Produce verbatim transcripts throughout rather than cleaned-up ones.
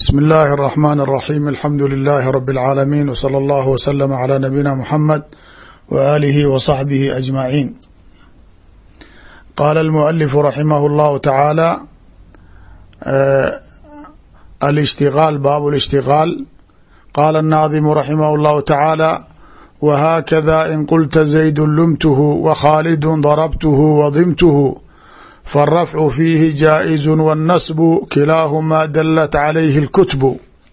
بسم الله الرحمن الرحيم الحمد لله رب العالمين وصلى الله وسلم على نبينا محمد وآله وصحبه أجمعين. قال المؤلف رحمه الله تعالى آه الاشتغال باب الاشتغال. قال الناظم رحمه الله تعالى وهكذا إن قلت زيد لمته وخالد ضربته وضمته فالرفع فيه جائز والنصب كلاهما دلت عليه الكتب.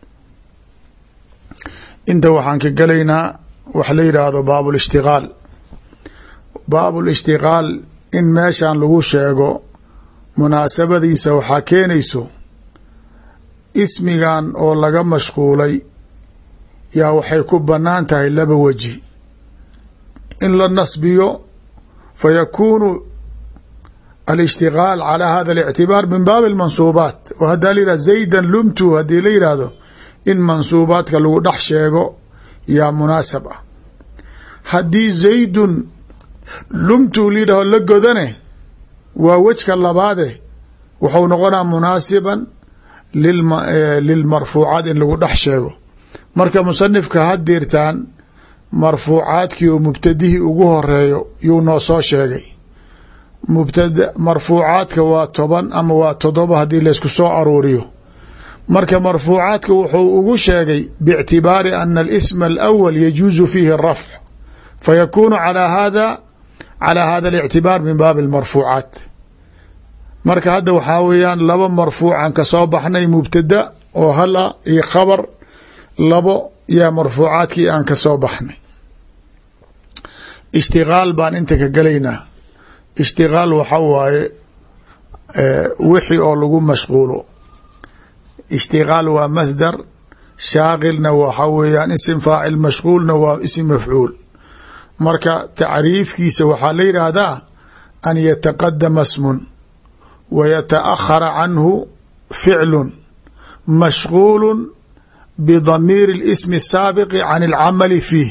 inta waxaan ka gelaynaa wax la yidhaahdo baab اlاshtigaal. baab اlاshtigaal in meeshan lagu sheego munaasabadiisa waxaa keenayso ismigan oo laga mashquulay yaa waxay ku banaan tahay laba weji in la nasbiyo fayakuunu الاشتغال على هذا الاعتبار من باب المنصوبات oo hadaa la yihah زayda lumtu hadii la yihahdo in mansuubaadka lagu dhex sheego yaa munaasab ah. haddii zaydun lumtu la yidhaho la godane waa wejka labaade wuxuu noqonaa munaasiban lilmarfuucaat in lagu dhex sheego. marka musanifka hadeertaan marfuucaadkii oo mubtadihii ugu horeeyo yuu noo soo sheegay. mubtada marfuucaadka waa toban ama waa todoba haddii laysku soo aruuriyo. marka marfuucaadka wuxuu ugu sheegay bاctibaari ana اlsma اlأwl yajuuzu fiihi الrafc fayakunu alى hada calى hada الاctibaar min baabi اlmarfuucaat. marka hadda waxaa weeyaan laba marfuucan ka soo baxnay mubtada oo hal a iyo khabar labo yaa marfuucaadkii aan ka soo baxnay. ishtigaal baan inta ka gelaynaa. ishtigaal waxa waaye wixii oo lagu mashquulo. ishtigaal waa masdar, shaaqilna waxa weeyaan isim faacil, mashquulna waa isim mafcuul. marka tacriifkiisa waxaa la yidhaahdaa an yataqadama smun wa yataأkhara canhu ficlu mashquulu bidamiir اlismi الsaabiqi can اlcamali fiih.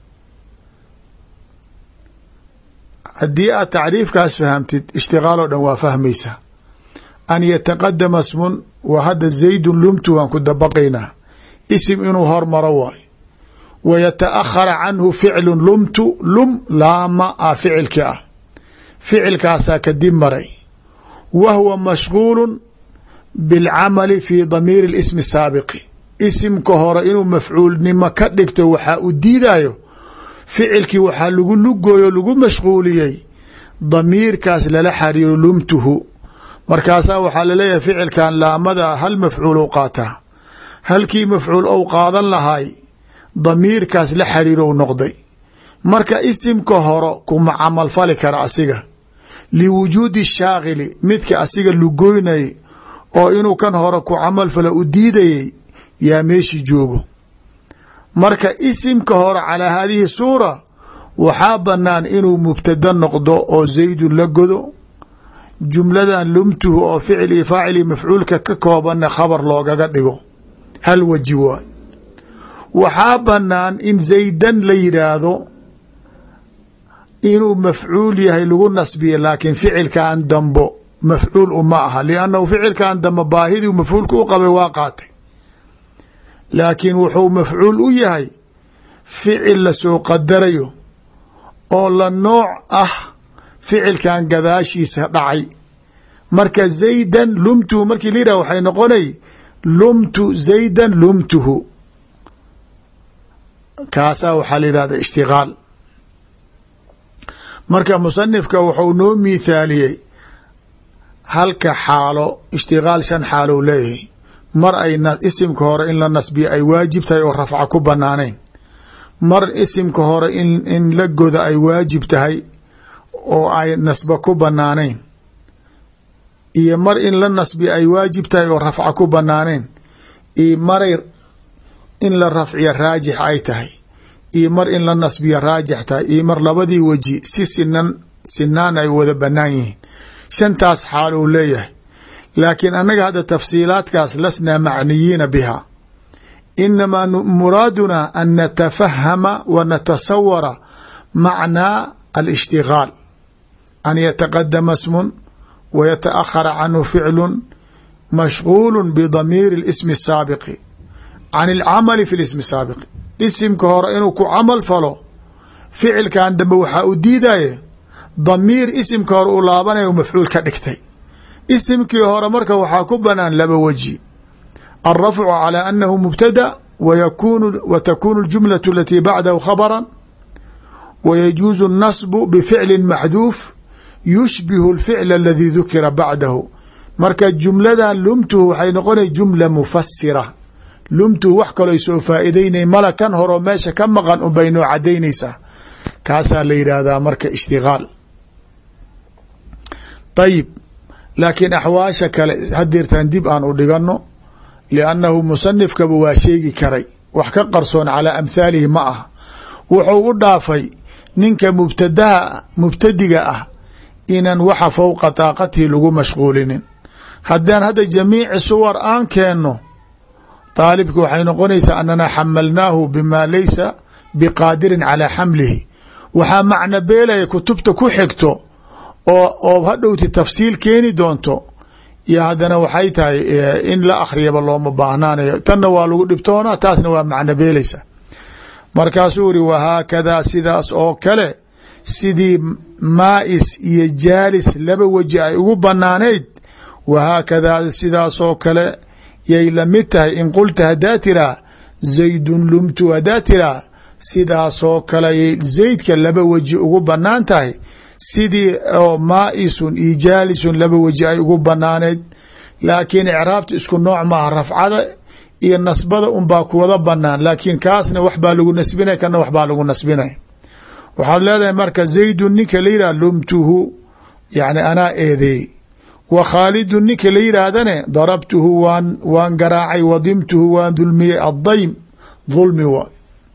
haddii aad tacriifkaas fahamtid ishtigaal oo dhan waa fahmaysaa. an yataqadama smun waa hadda zaydun lumtu waan ku dabaqaynaa isim inuu hormaro waayo. wa yataأkhara canhu ficlu lumtu lum laama ah ficilki ah ficilkaasaa kadib maray. wa huwa mashguulu biاlcamali fi damiiri اlismi الsaabiqi. isimka hore inuu mafcuulnimo ka dhigto waxaa u diidayo ficilkii waxaa lagu lugooyo lagu mashquuliyey damiirkaas lala xariiro lumtuhu. markaasaa waxaa laleeyahay ficilkan laamada hal mafcuul ou qaataa. halkii mafcuul ou qaadan lahay damiirkaas la xariirow noqday. marka isimka hore kuma camal fali kara asiga liwujuudi shaakili midka asiga lugoynay oo inuu kan hore ku camal fala u diidayay yaa meeshii joogo. marka isimka hore calaa haadihi suura waxaa banaan inuu mubtada noqdo oo zaydun la godo, jumladan lumtuhu oo ficil iyo faacili mafcuulka ka koobanna khabar loogaga dhigo. hal weji waay. waxaa banaan in zaydan la yidhaahdo inuu mafcuul yahay lagu nasbiye laakiin ficilkan dambo mafcuul uma aha liannahu ficilkan dambe baahidii mafcuulka u qabay waa qaatay, laakiin wuxuu mafcuul u yahay ficil lasoo qadarayo oo la nooc ah ficilkan gadaashiisa dhacay. marka zaydan lumtuhu markii la yidhah waxay noqonay lumtu zaydan lumtuhu. kaasaa waxaa la yidhahda ishtigaal. marka musanifka wuxuu noo miithaaliyey halka xaalo ishtigaal shan xaalow leeyahay. mar ay isimka hore in la nasbiyo ay waajib tahay oo rafca ku banaanayn. mar isimka hore in in la goda ay waajib tahay oo ay nasba ku banaanayn. iyo mar in la nasbiyo ay waajib tahay oo rafca ku banaanayn. iyo maray in la rafciyo raajix ay tahay. iyo mar in la nasbiyo raajix tahay. iyo mar labadii weji si sinan sinaan ay wada banaan yihiin. shantaas xaal uu leeyahay. laakiin annaga hadda tafsiilaadkaas lasnaa macniyiina biha. inamaa muraaduna an natafahama wa natasawara macnaa alishtigaal. an yataqadama smun wa yataأkhara canhu ficlu mashغuul bdamiir اsm الsaabiqi can اlcamali fi اsm الsaabiqi isimka hore inuu ku camal falo ficilkan dambe waxaa u diidaya damiir isimka hore uu laabanaya mafcuul ka dhigtay. isimkii hore marka waxaa ku banaan laba waji, alrafcu calى anahu mubtada wa takunu اljumlaة alatii bacdahu khabra wa yajuuzu الnasb bficli maxduuf yushbihu اlficl aladii dukira bacdahu. marka jumladan lumtuhu waxay noqonay jumla mufasira, lumtuhu wax kaloo soo faa'ideynay mala kan horoo meesha ka maqan unbay noo cadaynaysaa, kaasaa la yidhaahdaa marka ishtigaal. ayib, laakiin axwaasha kale hadeertaan dib aan u dhigano, liannahu musanifkaba waa sheegi karay, wax ka qarsoon calaa amhaalihi ma ah. wuxuu u dhaafay ninka mubtadaha mubtadiga ah inan waxa fowqa taaqatihi lagu mashquulinin. haddaan hadda jamiici suwar aan keenno, daalibka waxay noqonaysaa anana xamalnaahu bima laysa biqaadirin calaa xamlihi. waxaa macno beelaya kutubta ku xigto oo oo hadhowti tafsiil keeni doonto, iyo haddana waxay tahay in la akhriyaba looma baahnaanayo, tanna waa lagu dhibtoonaa, taasna waa macno beelaysa. markaasuu iri wahaakadaa sidaas oo kale sidii maa'is iyo jaalis laba weji ay ugu banaanayd, wahaakadaa sidaasoo kale yay lamid tahay in qulta haddaa tiraa zaydun lumtu, haddaa tiraa sidaasoo kale yay zaydka laba weji ugu banaan tahay, sidii oo maa'isun iyo jaalisun laba weji ay ugu banaanayd. laakiin icraabta isku nooc maaha, rafcada iyo nasbada unbaa kuwada banaan, laakiin kaasna wax baa lagu nasbinay, kana wax baa lagu nasbinay. waxaad leedahay marka zaydun ninka la yidhah lumtuhu, yani anaa eedeey. wa khaalidun ninka la yidhaahdane darabtuhu waan waan garaacay, wadimtuhu waan dulmiyey. addaym dulmi waay,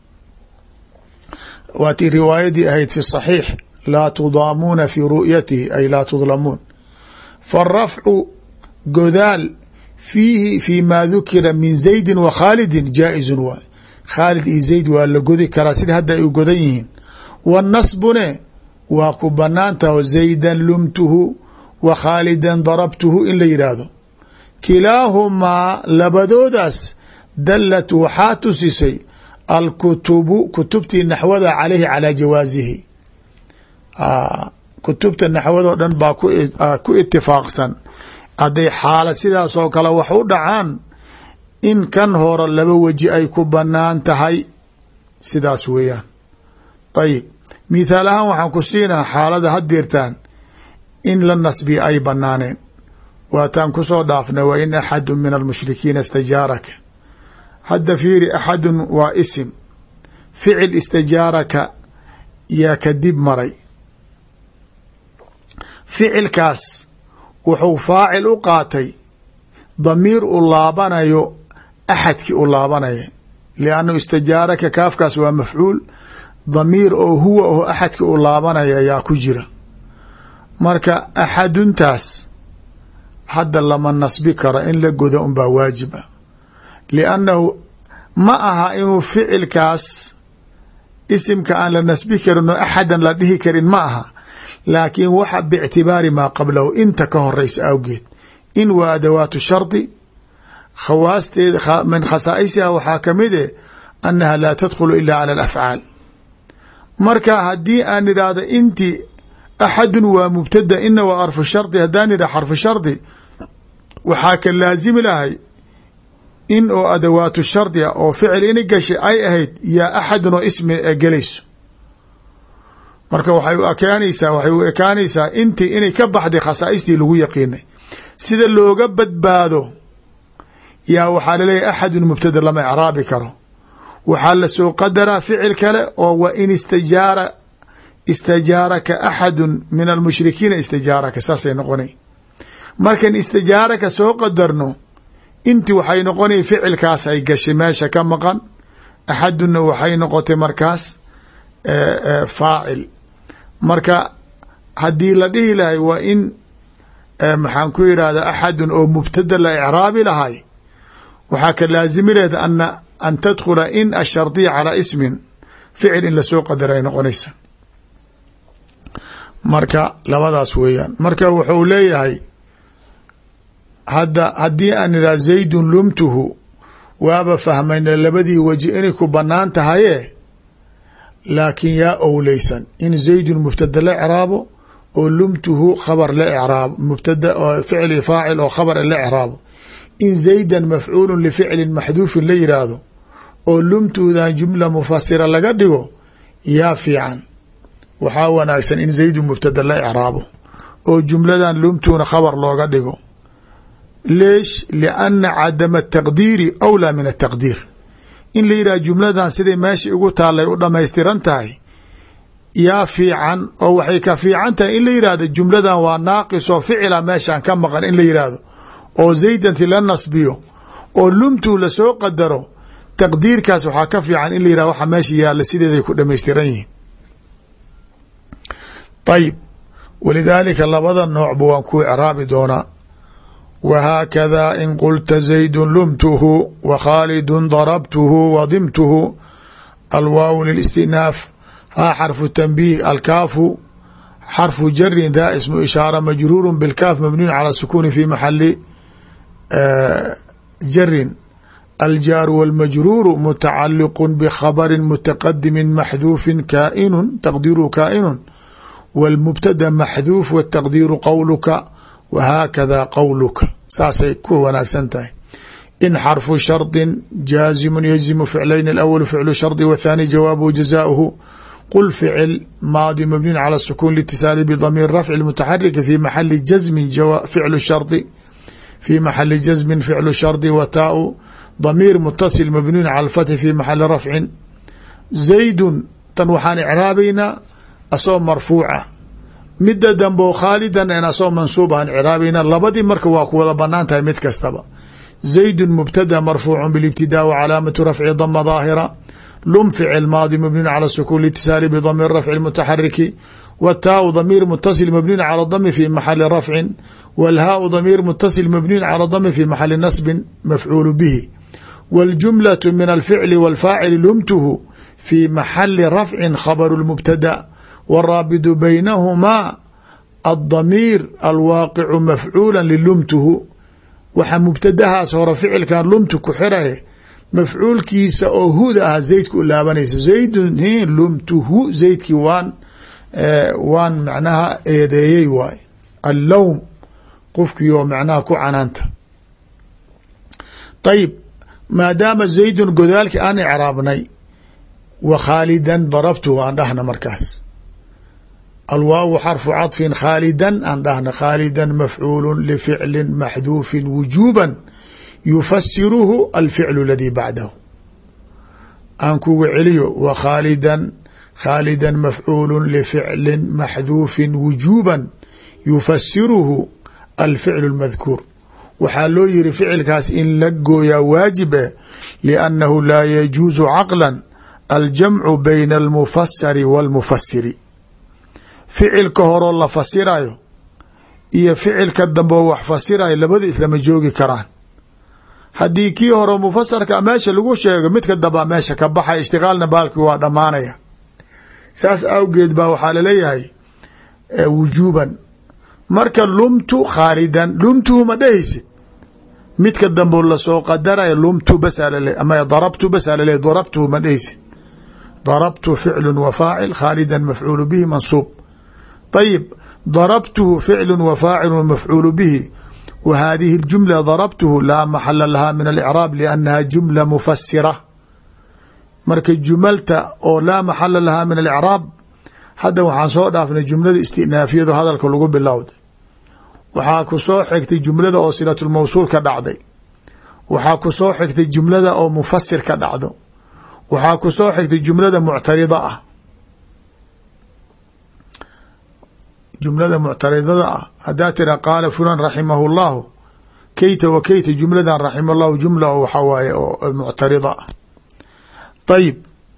waatii riwaayadii ahayd fi saxiix laa tudaamuuna fi ru'yatihi ay laa tudlamuun. faarafcu godaal fiihi fi ma dukira min zaydin wa khaalidin jaa-izun waay. khaalid iyo zayd waa la godi karaa sida hadda ay u godan yihiin. wanasbune waa ku banaantaho zaydan lumtuhu wa khaalidan darabtuhu in la yidhaahdo. kilaahumaa labadoodaas dallat waxaa tusisay alkutubu kutubtii naxwada caleyhi calaa jawaasihi. kutubta naxwadoo dhan baa ku itifaaqsan hadday xaalad sidaas oo kale wax u dhacaan in kan hore laba weji ay ku banaan tahay, sidaas weeyaan. ayib, mithaal ahaan waxaan ku siinaa xaalada haddeertaan in la nasbiya ay banaaneen. waataan kusoo dhaafnay wa in axadu min almushrikiina istajaaraka. hadda fiiri, axadun waa isim, ficil istajaaraka yaa kadib maray. ficilkaas wuxuu faacil u qaatay damiir u laabanayo axadkii u laabanaya, liannu istajaaraka kaafkaas waa mafcuul, damiir oo huwa oo axadkii u laabanaya ayaa ku jira. marka axaduntaas hadda lama nasbi karo, in la godo unbaa waajib ah, liannahu ma aha inuu ficilkaas isimka aan la nasbi karin oo axadan la dhihi karin ma aha, laakiin waxa bictibaari maa qablahu inta ka horeysa awgeed. in waa adawaatu shardi, khawaasteeda min khasaa'isiha waxaa kamid eh annaha laa tadkhulu ila cala alafcaal. marka haddii aan idhaahdo inti axadun waa mubtada, ina waa arfu shardi, haddaan idhah xarfu shardi waxaa ka laazimi lahay in oo adawaatu shardi a oo ficil ina gashay ay ahayd yaa axadun oo ismi gelayso. marka waxay u ekaanaysaa waxay u ekaanaysaa intii inay ka baxday khasaaistii lagu yaqiinay. sida looga badbaado yaa waxaa laleeyahy axadun mubtada lama icraabi karo, waxaa lasoo qadaraa ficil kale oo wa in istajaara istajaaraka axadun min almushrikiina istajaaraka, saasay noqonay. markan istajaaraka soo qadarno inti waxay noqonay ficilkaas ay gashay meesha ka maqan, axadunna waxay noqotay markaas faacil. marka haddii la dhihi lahay waa in maxaan ku yidhahda axadun oo mubtada la icraabi lahay, waxaa ka laazimi laheed ana an tadkhula in ashardiya calaa ismin, ficil in lasoo qadara ay noqonaysa. marka labadaas weeyaan. marka wuxuu leeyahay hadda haddii aan idhaha zaydun lumtuhu waaba fahmayna labadii waji inay ku banaan tahaye laakiin yaa owleysan in zaydun mubtada la icraabo oo lumtuhu khabar la icraabo mubtada oo ficli faacil oo khabar la icraabo in zaydan mafcuulun lificlin maxduufin la yidhaahdo oo lumtuhudan jumla mufasira laga dhigo yaa fiican. waxaa wanaagsan in zaydun mubtada la icraabo oo jumladan lumtuhuna khabar looga dhigo. leesh lianna cadama ataqdiiri awlaa min ataqdiir in la yidhaha jumladan siday meesha igu taallay u dhamaystiran tahay yaa fiican oo waxay ka fiican tahay in la yidhahdo jumladan waa naaqis oo ficila meeshaan ka maqan in la yidhaahdo oo zaydanti la nasbiyo oo lumtuu lasoo qadaro taqdiirkaas waxaa ka fiican in la yihahdo waxa meesha yaalla sideeday ku dhamaystiran yihiin. ayib walidaalika labada noocba waan ku icraabi doonaa. wahaakada in qulta zaydun lumtuhu wa khaalidun darabtuhu wadimtuhu alwaaw lilistinaaf haa xarfu tanbiih alkaafu xarfu jarin daa ismu ishaara majruuru bilkaaf mabniyun cala sukuuni fi maxali jarin aljaaru walmajruuru mutacaliqu bkhabari mutaqadimi maxduufi kaainu taqdiiru kaainu wاlmubtada maxduuf wtaqdiiru qowluka wahaakada qowluka saasay ku wanaagsan tahay. in xarfu shardi jaazimu yajzimu ficlayn اlawl ficlu shardi wthaani jawaabuhu jazauhu qul ficil maadi mabniin cala sukuun litisaali bdamiir rafci mutaxariki fi maxali jazmin ficlu shardi fi maxali jazmin ficlu shardi wataau damiir mutasil mabniun cala alfathi fi maxali rafcin. zaydun tan waxaan icraabaynaa asoo marfuuca midda dambo khaalidan en asoo mansuub aan icraabaynaa labadii marka waa ku wada banaan tahay mid kastaba. zaydun mubtada marfuucu bilibtidaa wa calaamatu rafci dama daahira lum ficil maadi mabniun cala sukuun litisaali bdamiir rafci mutaxariki wataau damiir mutasil mabniun cala dami fi maxali rafcin wاlhaau damiir mutasil mabniun cala dami fi maxali nasbin mafcuulu bihi wاljumlaة min alficli wاlfaacili lumtuhu fi maxali rafcin khabru اlmubtada wاraabidu baynahumaa aلdamiir alwaaqicu mafcuula lilumtuhu. waxa mubtadahaas hore ficilkan lumtu ku xirahe mafcuulkiisa oo huda ah zaydka u laabanayso zaydun hin lumtuhu zaydkii waan waan macnaha eedeeyey waay allowm qofkii oo macnaha ku canaanta. ayib maadaama zaydun godaalki aan icraabnay wa khaalidan darabtu aan dhahna markaas alwaawu xarfu caطfin khaalidan aan dhahna khaalidan mafcuulu lificli maxduufin wujuuban yufasiruhu alficlu aladii bacdahu. aan kuga celiyo wa khaalidan khaalidan mafcuulu lificli maxduufin wujuuban yufasiruhu alficlu اlmadkuur. waxaa loo yiri ficilkaas in la gooyaa waajib eh liannahu laa yajuusu caqla aljamcu bayna almufasari wاlmufasiri. ficilka horoo la fasirayo iyo ficilka dambeo wax fasirayo labada islama joogi karaan. haddii kii hore mufasarka meesha lagu sheego midka dambaa meesha ka baxay ishtiqaalna baalkii waa dhammaanaya. saas awgeed baa waxaa laleeyahay wujuuban marka lumtu khaalidan lumtuhu ma dhehaysid midka dambo lasoo qadaraya lumtu bas ama darabtu bas alale darabtuhu ma dhehaysid. darabtu ficlu wa faacil khaalidan mafcuulu bihi mansuub. ayib darabtuhu ficlu wa faacilu mafcuulu bihi wa hadihi اljumla darabtuhu laa maxala laha min alicraab liannaha jumla mufasira. marka jumalta oo laa maxala lahaa min alicraab hadda waxaan soo dhaafnay jumlada istinaafiyado hadalka lagu bilowday. waxaa ku soo xigtay jumlada oo silatulmawsuul ka dhacday. waxaa ku soo xigtay jumlada oo mufasir ka dhacdo. waxaa ku soo xigtay jumlada muctarida ah. jumlada muctaridada ah haddaa tira qaala fulan raximahu llahu keyta wa keyta jumladan raxima llahu jumla waxaa waaye oo muctarida ah. ayib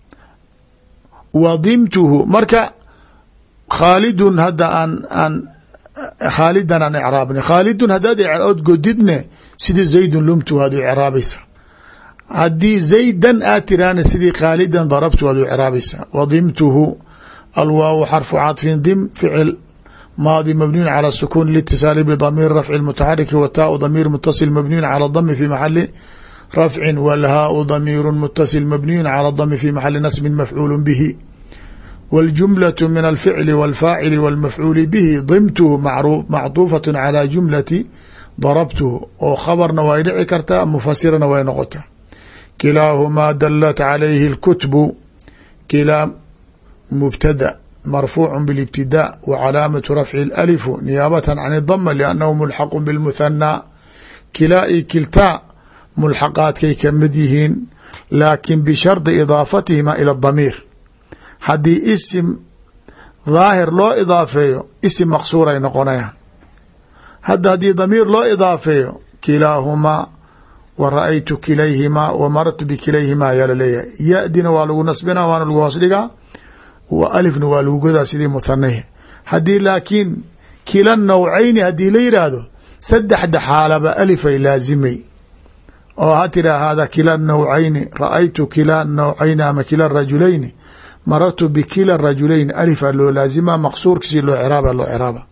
wadimtuhu marka khaalidun hadda aan aan khaalidan aan icraabnay khaalidun haddaad ood godidne sidii zaydun lumtu waad u icraabaysaa. haddii zaydan aad tiraana sidii khaalidan darabtu waad u icraabaysaa. wadimtuhu alwaawu xarfu caطfin dim ficil maadi mabniyu calى الsukun lاtiصaali bdamiir rafci mutaxariki wataau damiir mutaصil mabniyu calى dmi fi maxali rafci wlhaau damiiru mutaصil mabniyu calى dmi fi maxali nasbi mafcuul bihi wاljumlaة min alficli wاlfaacili wاlmafcuuli bihi dimtuhu macطuufaة calى jumlati darabtuhu oo khabarna way dhici kartaa mufasirana way noqotaa. kilaahumaa dalat calayhi اlkutbu kilaa mubtada marfuuc bاlاbtidaa wa calaamatu rafci اlأlifu niyaabatan can اdama liannahu mulxaqu bاlmuhanaa. kilaa i kiltaa mulxaqaadkay ka mid yihiin laakin bishardi idaafatihima ilى damiir. haddii isim daahir loo idaafeeyo isim maqsuur ay noqonayaan. hadda haddii damiir loo idaafeeyo kilaahumaa wa ra-aytu kilayhimaa wa marartu bikilayhimaa ayaa laleeyahay. ya-dina waa lagu nasbina waana lagu hoos dhigaa wa alifna waa lagu godaa sidii muthanahi. haddii laakiin kila nawcayni haddii la yidhaahdo saddexda xaalaba alifay laazimay oo ha tira hada kila nawcayni ra-aytu kila nawcayni ama kila rajulayni marartu bikila rajulayni alifaa loo laazima maqsuurkiisi loo ciraaba loo ciraaba.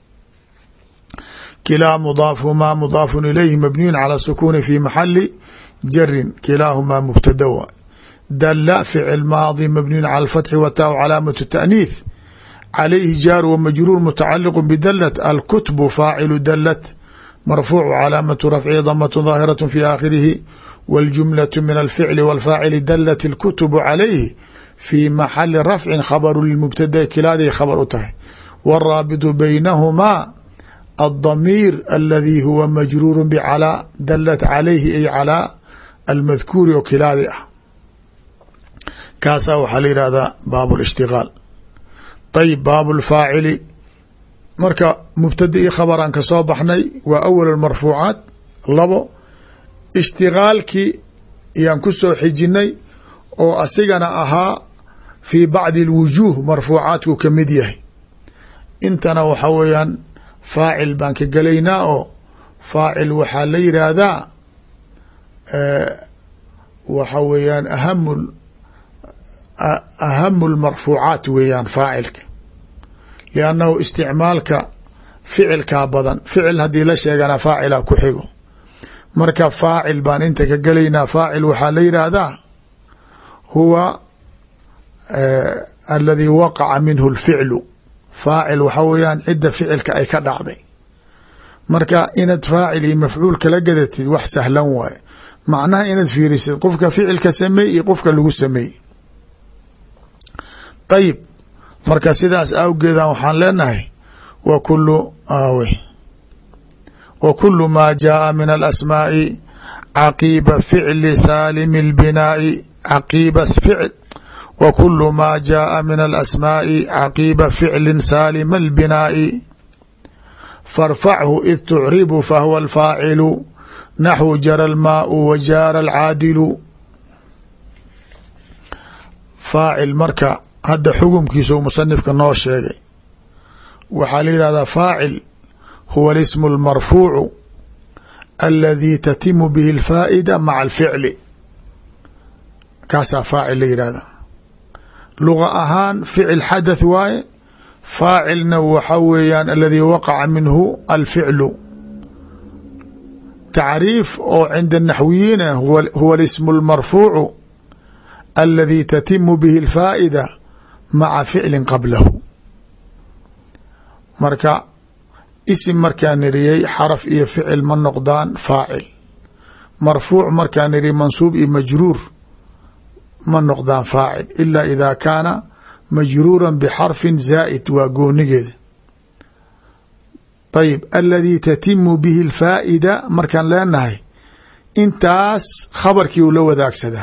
kilaa mudaafumaa mudaafun ilayhi mabniyun calى sukuni fi maxali jarin kilaahumaa mubtadawa. dala ficil maadi mabniyun calى اfatxi wataau calaamatu taأniih calayhi jaar wmajruur mutacaliq bdalat. alkutbu faacilu dalat marfuucu calaamatu rafci damatu daahiraة fi aakhirihi wاljumlaة min alficli wاlfaacili dalat اlkutubu calayhi fi maxali rafcin khabaru lmubtada kilaaday khabar u tahay. wاraabitu baynahumaa الضمير الذي هو مجرور بعlى dلت عليه ay calى الmadkuuri oo kilaadi ah kaasaa waxaa la yihahdaa baab الاشhtiغاal. طayب baab الfaacili marka mubtada io khabaraan ka soo baxnay waa أول المarfuucaat. labo ishtigaalkii iyaan ku soo xijinay oo asigana ahaa في bacdi الwujuه marfuucaatku ka mid yahay. intana waxa weeyaan faacil baan ka gelaynaa oo faacil waxaa la yidhaahdaa waxa weeyaan aham ahamu lmarfuucaat weeyaan faacilka liannahu isticmaalka ficilkaa badan. ficil haddii la sheegana faacila ku xigo marka faacil baan inta ka gelaynaa. faacil waxaa la yidhaahdaa huwa aladi waqaca minhu اlficlu. faacil waxa weeyaan cidda ficilka ay ka dhacday. marka inaad faacil iyo mafcuul kala gadatid wax sahlan waaye. macnaha inaad fiirisid qofka ficilka sameey iyo qofka lagu sameeyey. ayib marka sidaas awgeeda waxaan leenahay wa kulu awe wa kulu maa jaaa min alasmaa'i caqiiba ficli saalimi اlbinaa'i caqiiba ficl w kul ma jaءa min alasmaaءi caqiiba ficli saalima اlbinaaءi farfachu id tucribu fahuwa alfaacilu naxwu jara almaau wa jaara alcaadilu. faacil marka hadda xukumkiisu musanifka noo sheegay waxaa la yihahdaa faacil huwa اlismu اlmarfuucu aladi tatimu bihi اlfaa'ida maca alficli. kaasaa faacil la yihahda. luga ahaan ficil xadath waaye. faacilna waxa weeyaan aladi waqaca minhu alficlu. tacriif oo cinda naxwiyiina huwa اlismu اlmarfuucu aladi tatimu bihi اlfaa'ida maca ficli qablahu. marka isim markaa niriyey xaraf iyo ficil ma noqdaan faacil. marfuuc markaa niriy mansuub iyo majruur ma noqdaan faacil ila ida kaana majruura bxarfi zaa'id waa goonigeeda. ayib aladi tatimu bihi اlfaa'ida markaan leenahay intaas khabarkii u la wadaagsadaa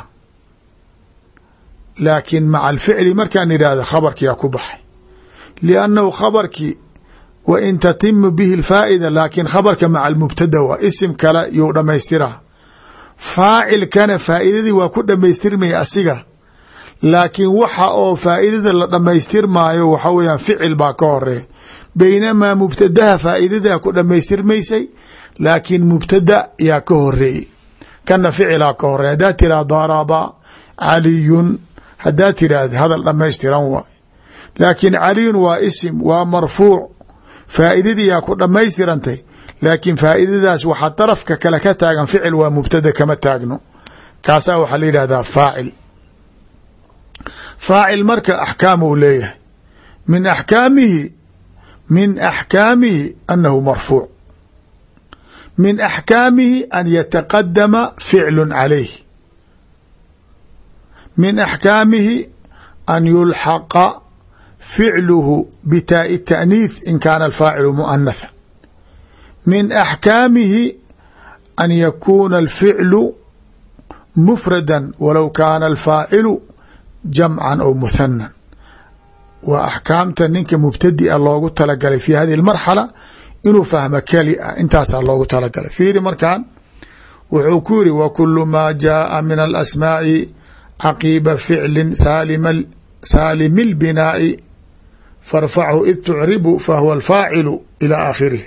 laakiin maca alficli markaan idhaahdo khabarkiyaa ku baxay liannahu khabarkii wa in tatimu bihi اlfaa'ida laakiin khabarka maca almubtada waa isim kale you dhamaystiraa. faacilkana faa'iidadii waa ku dhamaystirmaya asiga laakiin waxa oo faa'iidada la dhamaystirmaayo waxa weeyaan ficil baa ka horeeya baynamaa mubtadaha faa'iidadaa ku dhamaystirmaysay laakiin mubtada yaa ka horeeyey kana ficilaa ka horeeya. haddaa tiraa daraba caliyun haddaa tiraahda hadal dhamaystiran waay laakiin caliyun waa isim waa marfuuc faa'iidadii yaa ku dhammaystirantay laakiin faa'iidadaas waxaa darafka kale ka taagan ficil waa mubtada kama taagno kaasaa waxaa la yidhahdaa faacil. faacil marka axkaam uu leeyahay min axkaamihi min axkaamihi annahu marfuuc min axkaamihi an yataqadama ficlu calayh min axkaamihi an yulxaqa ficluhu bitaaءi التأniiث in kaana alfaacilu muؤanatha min axkaamihi an yakuuna alficlu mufrada walow kaana alfaacilu jamcan aw muhanan waa axkaamta ninka mubtadia loogu talagalay fi hadihi اmarxala inuu fahmo keli ah intaasaa loogu talagalay. fiiri markaan wuxuu ku yiri wakulu maa jaaa min alasmaaءi caqiiba ficli saalimi اlbinaa'i farfachu id tucribu fahuwa alfaacilu ilى aakhirih.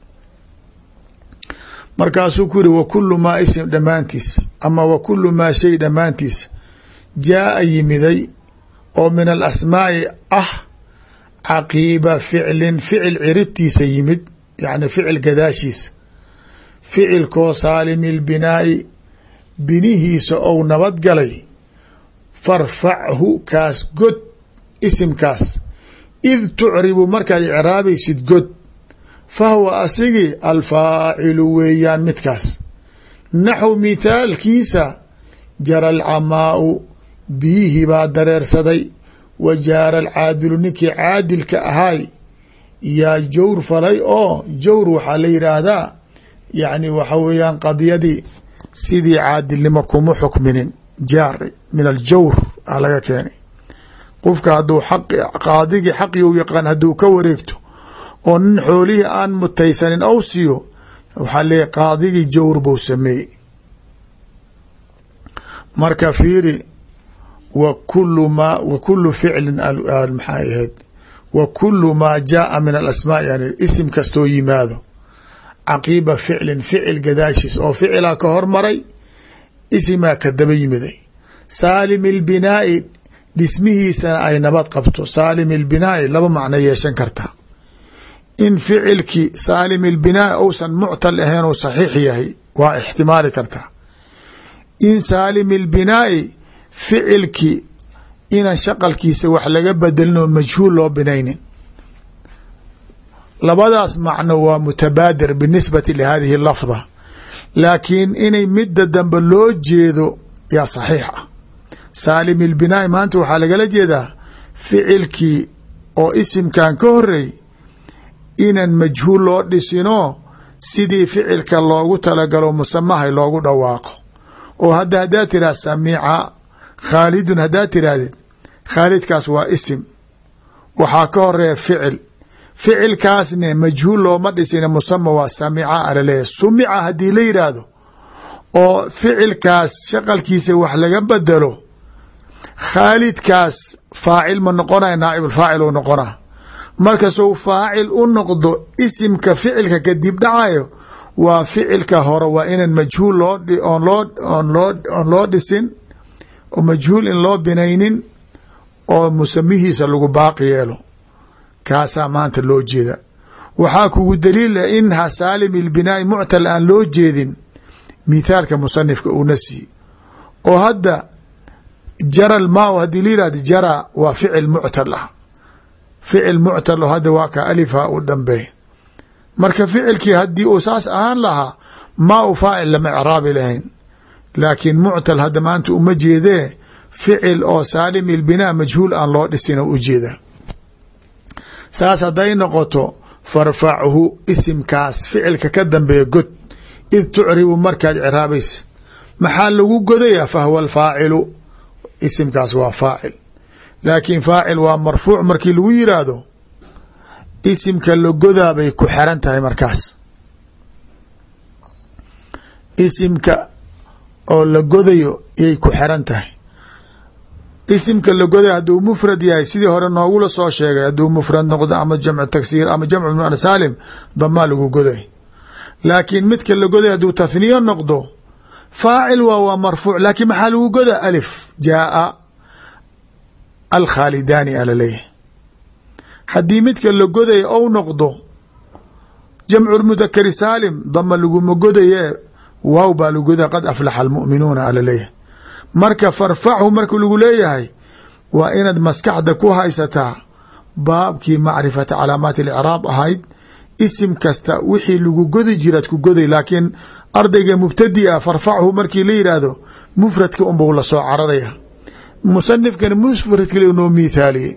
markaasuu ku yiri wakulu maa ism dhammaantiisa ama wakulu maa shay dhammaantiisa jaaa yimiday oo min alasmaa'i ah caqiiba ficlin ficil ciribtiisa yimid yani ficil gadaashiisa ficilkoo saalimi lbinaa'i binihiisa ou nabadgalay farfachu kaas god isimkaas id tucribu markaad icraabaysid god fahuwa asigii alfaacilu weeyaan midkaas. naxw mithaalkiisa jara alcamaau biyihii baa dareersaday wa jaara alcaadilu ninkii caadilka ahaay yaa jawr falay oo jawr waxaa la yidhaahdaa yani waxa weeyaan qadiyadii sidii caadilnimo kuma xukminin jaari min aljawr a laga keenay. qofka hadduu qaadigii xaqi u yaqaan hadduu ka wareegto oo nin xoolihii aan mutaysanin ou siiyo waxaa leeyahy qaadigii jawr buu sameeyey. marka fiiri wa kulu maa wa kulu ficlin maxaa ahayd wa kulu maa jaaa min alasmaa yani isim kastoo yimaado caqiiba ficlin ficil gadaashiis oo ficilaa ka hormaray isimaa ka daba yimiday saalimi lbinaa'i dhismihiisana ay nabad qabto. saalimi lbinaa'i laba macno yeeshan kartaa in ficilkii saalimi lbinaa'i ousan muctal ahayn ou saxiix yahay waa ixtimaali kartaa. in saalimi lbinaa'i ficilkii inan shaqalkiisa wax laga bedelin oo majhuul loo binaynin. labadaas macno waa mutabaadir binisbati lihadihi lafda laakiin inay midda dambe loo jeedo yaa saxiix ah. saalimi lbinaa'i maanta waxaa lagala jeedaa ficilkii oo isimkan ka horey inan majhuul loo dhisinoo sidii ficilka loogu talagalo musamahay loogu dhawaaqo. oo hadda haddaad tiraah samica khaalidun haddaad tirahdid khaalidkaas waa isim waxaa ka horeeya ficil ficilkaasne majhuul looma dhisina musama waa samica alaleeya. sumica haddii la yidhaahdo oo ficilkaas shaqalkiisa wax laga bedelo khaalidkaas faacil ma noqonaya naaibulfaacil u noqona. markasou faacil u noqdo isimka ficilka kadib dhacayo waa ficilka hore waa inan majhuul loo oon loo oon loo oon loo dhisin oo majhuul in loo binaynin oo musamihiisa lagu baaqi yeelo kaasaa maanta loo jeeda. waxaa kugu daliil ah inha saalimi lbinaa'i muctal aan loo jeedin mithaalka musanifka uuna siiye oo hadda jara lmaa haddii la yihahdo jara waa ficil muctal ah ficil muctal oo hadda waa ka alifa u dambey. marka ficilkii haddii uu saas ahaan lahaa maa u faacil lama icraabi lahayn laakiin muctal hadda maanta uma jeedee ficil oo saalimi lbinaa majhuul aan loo dhisina u jeeda. saas hadday noqoto farfachu isimkaas ficilka ka dambeeya god id tucribu markaad ciraabaysa maxaa lagu godayaa fahuwa alfaacilu isimkaas waa faacil laakiin faacil waa marfuuc markii lagu yiraahdo isimka la godaa bay ku xeran tahay. markaas isimka oo la godayo yay ku xeran tahay. isimka la godayo hadduu mufrad yahay sidii hore noogula soo sheegay hadduu mufrad noqdo ama jamcu taksiir ama jamcu ibn saalim damaa lagu goday. laakiin midka la goday hadduu tathniyo noqdo faacil waa waa marfuuc laakiin maxaa lagu goda alif jaaa alkhaalidaani alaleeyahy. haddii midka la goday ou noqdo jamcu mudakari saalim dama laguma godaye waaw baa lagu goda qad aflaxa almu'minuuna ala leeyahay marka farfachu marka lagu leeyahay waa inaad maskaxda ku haysataa baabkii macrifata calaamaat اlicraab ahayd isim kasta wixii lagu godi jiraad ku goday laakiin ardayga mubtadi a farfachu markii la yidhaahdo mufradka unbau la soo cararaya musanifkana mufradka noo miithaaliyey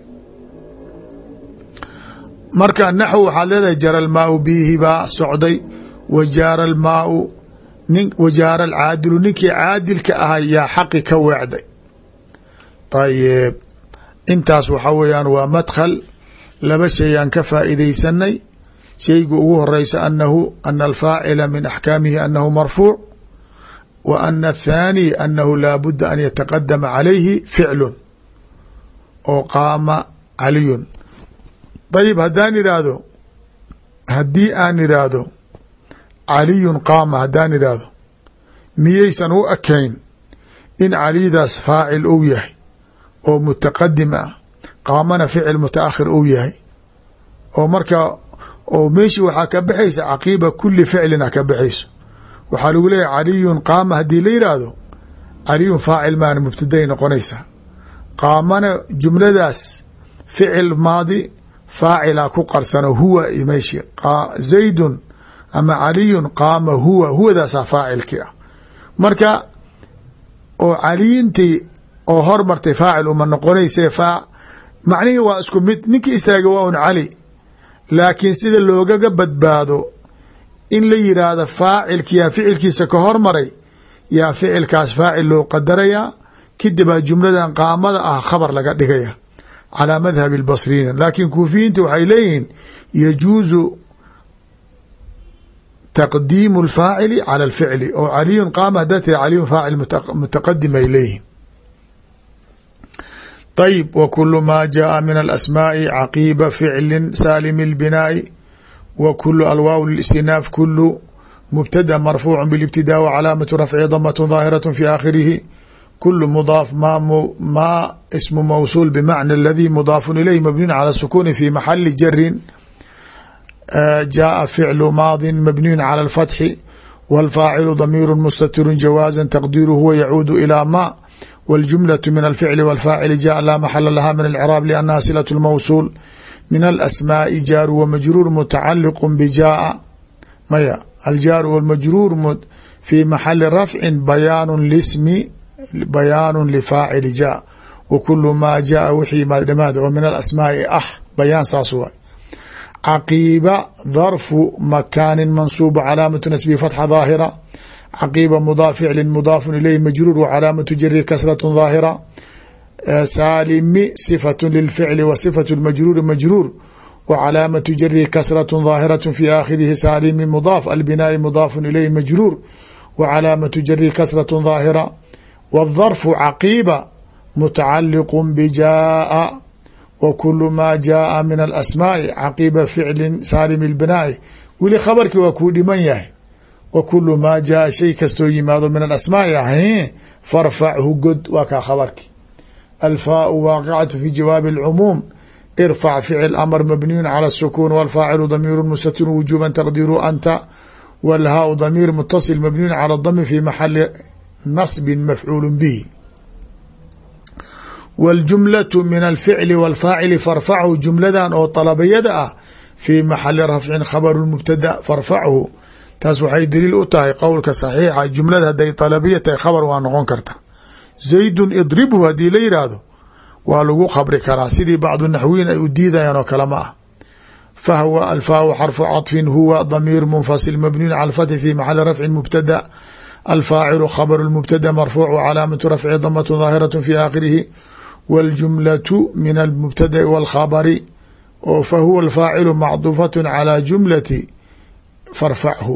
marka naxw waxaad leedahay jara almaau biihi baa socday wa jaara almaau wa jaara alcaadilu ninkii caadilka ahay yaa xaqi ka weecday ayib intaas waxa weeyaan waa madkhal laba shay aan ka faa'iidaysanay shayga ugu horeysa anahu ana alfaacila min axkaamihi anahu marfuuc wa ana athaani anahu laa budda an yataqadama calayhi ficlu oo qaama caliyun ayib haddaan idhaahdo haddii aan idhaahdo caliyun qaama haddaan idhaahdo miyaysan u ekayn in calidaas faacil ou yahay oo mutaqadim ah qaamana ficil mutaakhir ou yahay oo marka oo meeshii waxaa ka baxaysa caqiiba kuli ficlina ka baxayso waxaa lagu leeyahy caliyun qaama haddii la yidhaahdo caliyun faacil maana mubtaday noqonaysa qaamana jumladaas ficil maadi faacila ku qarsano huwa meeshi zaydun ama caliyun qaama huwa huwadaasaa faacilkii ah marka oo caliyintii oo hormartay faacil uma noqonayse fa macnihii waa isku mid ninkii istaaga waa un cali laakiin sida loogaga badbaado in la yidhaahdo faacilki yaa ficilkiisa ka hormaray yaa ficilkaas faacil loo qadarayaa kadibaa jumladan qaamada ah khabar laga dhigaya calaa madhabi اlbasriyiina laakiin kuufiyiinta waxay leeyihiin yajuuzu taqdiimu اlfaacili cala اlficli oo caliyun qaama haddaa tiri caliyun faacil mutaqadim ay leeyihiin طيب وكل ما جاء من الأسماء عقيب فعل سالم البناء وكل الواو للاستئناف كل مبتدأ مرفوع بالابتداء وعلامة رفعه ضمة ظاهرة في آخره كل مضاف ما, ما اسم موصول بمعنى الذي مضاف إليه مبني على السكون في محل جر جاء فعل ماض مبني على الفتح والفاعل ضمير مستتر جوازا تقديره هو يعود إلى ما والجملة من الفعل والفاعل جاء لا محل لها من الإعراب لأنها صلة الموصول من الأسماء جار ومجرور متعلق بجاء ميا الجار والمجرور في محل رفع بيان لاسم بيان لفاعل جاء وكل ما جاء وحي ماد ومن الأسماء أح بيان ساسوا عقيب ظرف مكان منصوب علامة نسبه فتحة ظاهرة عقيب مضاف فعل مضاف إليه مجرور وعلامة جره كسرة ظاهرة سالم صفة للفعل وصفة المجرور مجرور وعلامة جره كسرة ظاهرة في آخره سالم مضاف البناء مضاف إليه مجرور وعلامة جره كسرة ظاهرة والظرف عقيب متعلق بجاء وكل ما جاء من الأسماء عقيب فعل سالم البناء ولي خبرك وكود من يهي وكل ما جاء شيء kastoo yimaado min الأسmاء ah فارفعhu god waa kaa khabarki الفاء واaqعة في جواب العموم ارفع فعل أمر مبني على السكون والفاعل ضمير مستتر وجوبا تقدير أنت والهاء ضمير متصل مبني على الضم في محل نصب مفعول به والجملة من الفعل والفاعل فارفعhu جمladan oo طلبyada ah في محل رفع خبر المبتدأ فارفعhu taas waxay daliil u tahay qowlka saxiixa jumlada hadday طalabiya tahay khabar waa noqon karta zaydun idribhu haddii la yidhaahdo waa lagu khabri karaa sidii bacdu naxwiyin ay u diidayaan oo kale ma ah fahwa alfaau xarfu caطfin huwa damiir munfasil mabniun cala alfathi fi maxali rafcin mubtada alfaacilu khabru mubtada marfuuc calaamatu rafci damatu daahiraة fi aakhirihi wاljumlatu min almubtada'i wاlkhabari oo fahuwa alfaacilu macduufaة calى jumlati farfachu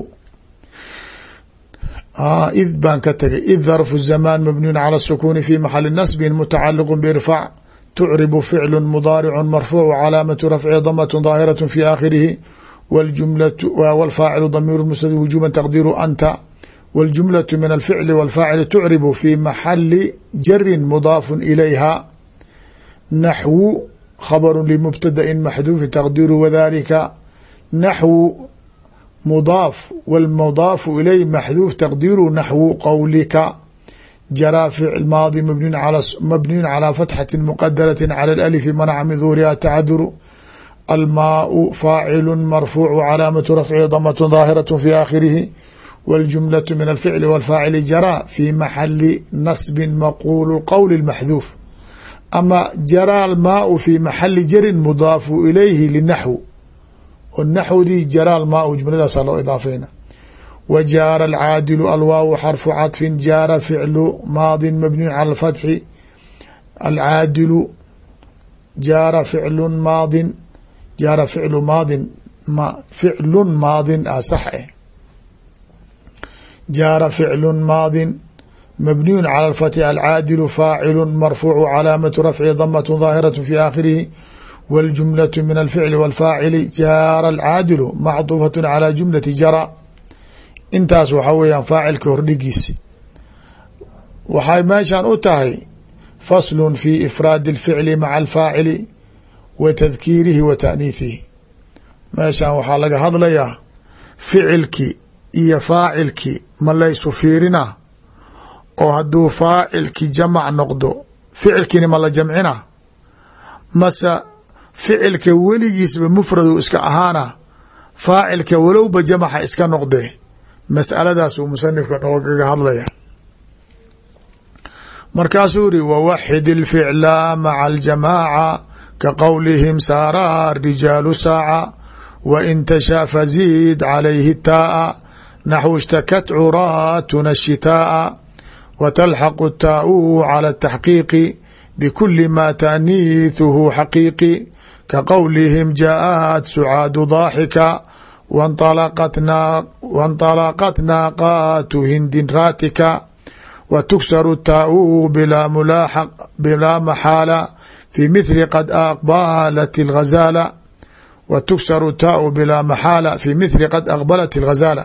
id baan ka tagay id darfu zamaan mabniyun cala الsukuni fi maxali nasbin mutacaliq birfac tucribu ficlu mudaaricu marfuuc calaamatu rafci damat daahiraة fi aakhirihi wاlfaacilu damiir mustad wujuba taqdiru anta wاljumlaة min alficli wاlfaacili tucribu fi maxali jarin mudaafu ilayha naxwu khabru limubtadain maxduufi taqdiru wadalika naxwu مضاف والمضاف إليه محذوف تقديره نحو قولك جرى فعل ماضي مبني على مبني على فتحة مقدرة على الألف منع من ظهورها تعذر. الماء فاعل مرفوع علامة رفعه ضمة ظاهرة في آخره والجملة من الفعل والفاعل جرى في محل نصب مقول القول المحذوف. أما جرى الماء في محل جر مضاف إليه للنحو والنحو دي جرى الماء جملadaas loo iضاafeyna. وجار العاadل الواو حرف عطف جار فعل ماض مبني على الفتح العاadل جار فعل ماض جار فعل ماض ما فعل ماض أصح جار فعل ماض مبني على الفتح العاadل فاعل مرفوع علامة رفعه ضمة ظاهرة في آخره والجملة من الفعل والفاعل جار العاadل معطوفة على جملة جرى. intaas waxa weeyaan faacilka hordhigiisi waxay meeshan u tahay fasl في إفrاad الficli maca الfaacili wa tadkiirihi wa taأniiثihi. meeshan waxaa laga hadlayaa ficilki iyo faacilki ma laysu fiirina oo hadduu faacilki jamac noqdo ficilkini ma la jamcina mase ficilka weligiisba mfradu iska ahaana faacilka walowba jamaca iska noqde. mas'aladaas uu musanifka noogaga hadlaya markaasuu iri wawaxid الficla maca الjamaaca ka qowlihim saara الrijaalu saaca wain tashaa faziid calayhi taa'a naxو ishtakat curaatuna الshitaaءa watalxaqu الtaau calى الtaxqiiqi bkuli ma taaniiثuhu xaqiiqi ka qowlihim jaaءat sucaadu daaxika وانطلقت ناaqات hindin raatika وتكسر التاء بلا ملاحق بلا محالة في مثل قد أقبلت الغزالة وتكسر التاء بلا محالة في مثل قد أقبلت الغزالة.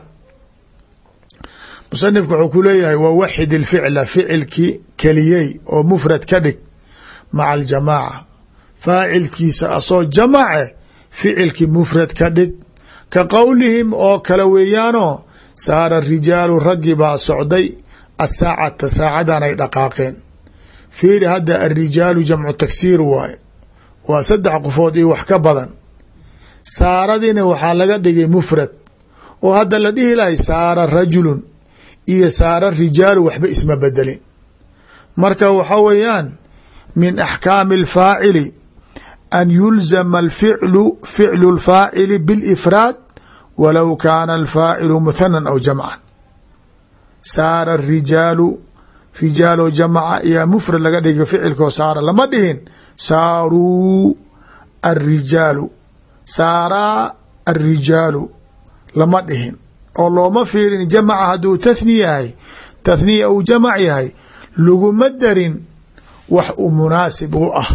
مصنفku wxuu ku leeyahay ووxid الفعل ficilki keliyey oo mfrad ka dhig maca الجamاعة faacilkiisa asoo jamace ficilki mfrad ka dhig ka qowlihim oo kale weeyaanoo saara rijaalu raggi baa socday asaacata saacadan ay dhaqaaqeen. fiiri hadda arijaalu jamcu tagsiir waaye waa saddex qofood iyo wax ka badan. saaradina waxaa laga dhigay mufrad oo hadda la dhihi lahay saara rajulun iyo saara rijaalu waxba isma bedelin. marka waxa weeyaan min axkaami alfaacili an yulzama alficlu ficlu اlfaacili biاlifraad walow kaana alfaacilu muthanan aw jamcan. saara arijaalu rijaaloo jamca iyo mfrad laga dhiga ficilkoo saara lama dhihin saaruu arijaalu saaraa arijaalu lama dhihin oo looma fiirin jamca hadduu tathni yahay tathniya uu jamac yahay laguma darin wax u munaasib u ah.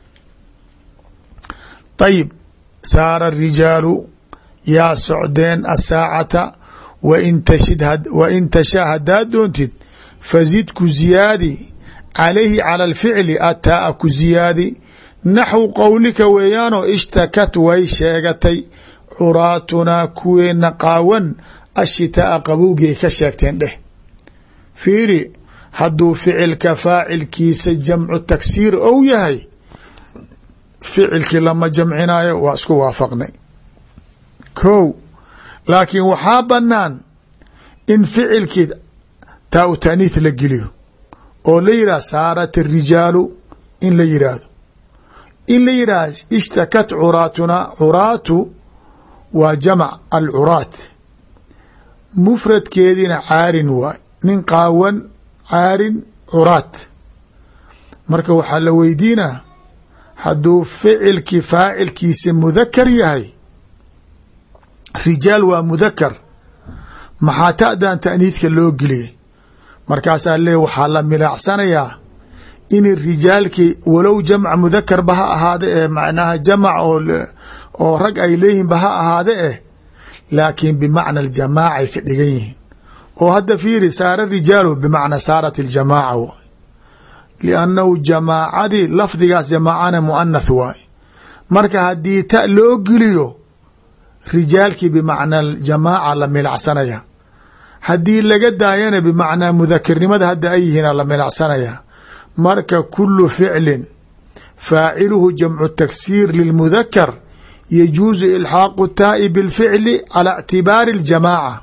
طayib saara الrijaalu yaa socdeen asaacata wain tashaa hadaad doontid fazid ku ziyaadi calayhi calى اlficli ataa ku ziyaadi naxw qowlika weeyaanoo ishtakat way sheegatay curaatunaa kuweena qaawan ashitaaa qabowgay ka sheegteen dheh. fiiri hadduu ficilka faacilkiisa jamcu tagsiir ou yahay ficilkii lama jamcinaayo waa isku waafaqnay kow. laakiin waxaa banaan in ficilkii taa u taaniith la geliyo oo la yidhah saarat الrijaalu in la yidhaahdo in la yidhah ishtakat curaatuna curaatu waa jamc alcuraat mfradkeediina caarin waay nin qaawan caarin curaat. marka waxaa la weydiinaa hadduu ficilkii faacilkiisa mudakar yahay rijaal waa mudakar maxaa ta'dan ta'niidka loo geliyay markaasaa lee waxaa la milaacsanayaa in rijaalkii walow jamc mudakarba ha ahaade eh macnaha jamac oo rag ay leeyihinba ha ahaade eh laakiin bimacna aljamaacay ka dhigan yihiin. oo hadda fiiri saara rijaalu bimacna saarat iljamaaca waay liannahu jamaacadii lafdigaas jamaacana muanath waay. marka haddii ta loo geliyo rijaalkii bimacnaa jamaaca la milacsanaya, haddii laga daayana bimacnaa mudakirnimada hadda ay yihiina la milacsanaya. marka kulu ficlin faaciluhu jamcu taksiir lilmudakar yajuuzu ilxaaqu taa'i bilficli cala اctibaari اljamaaca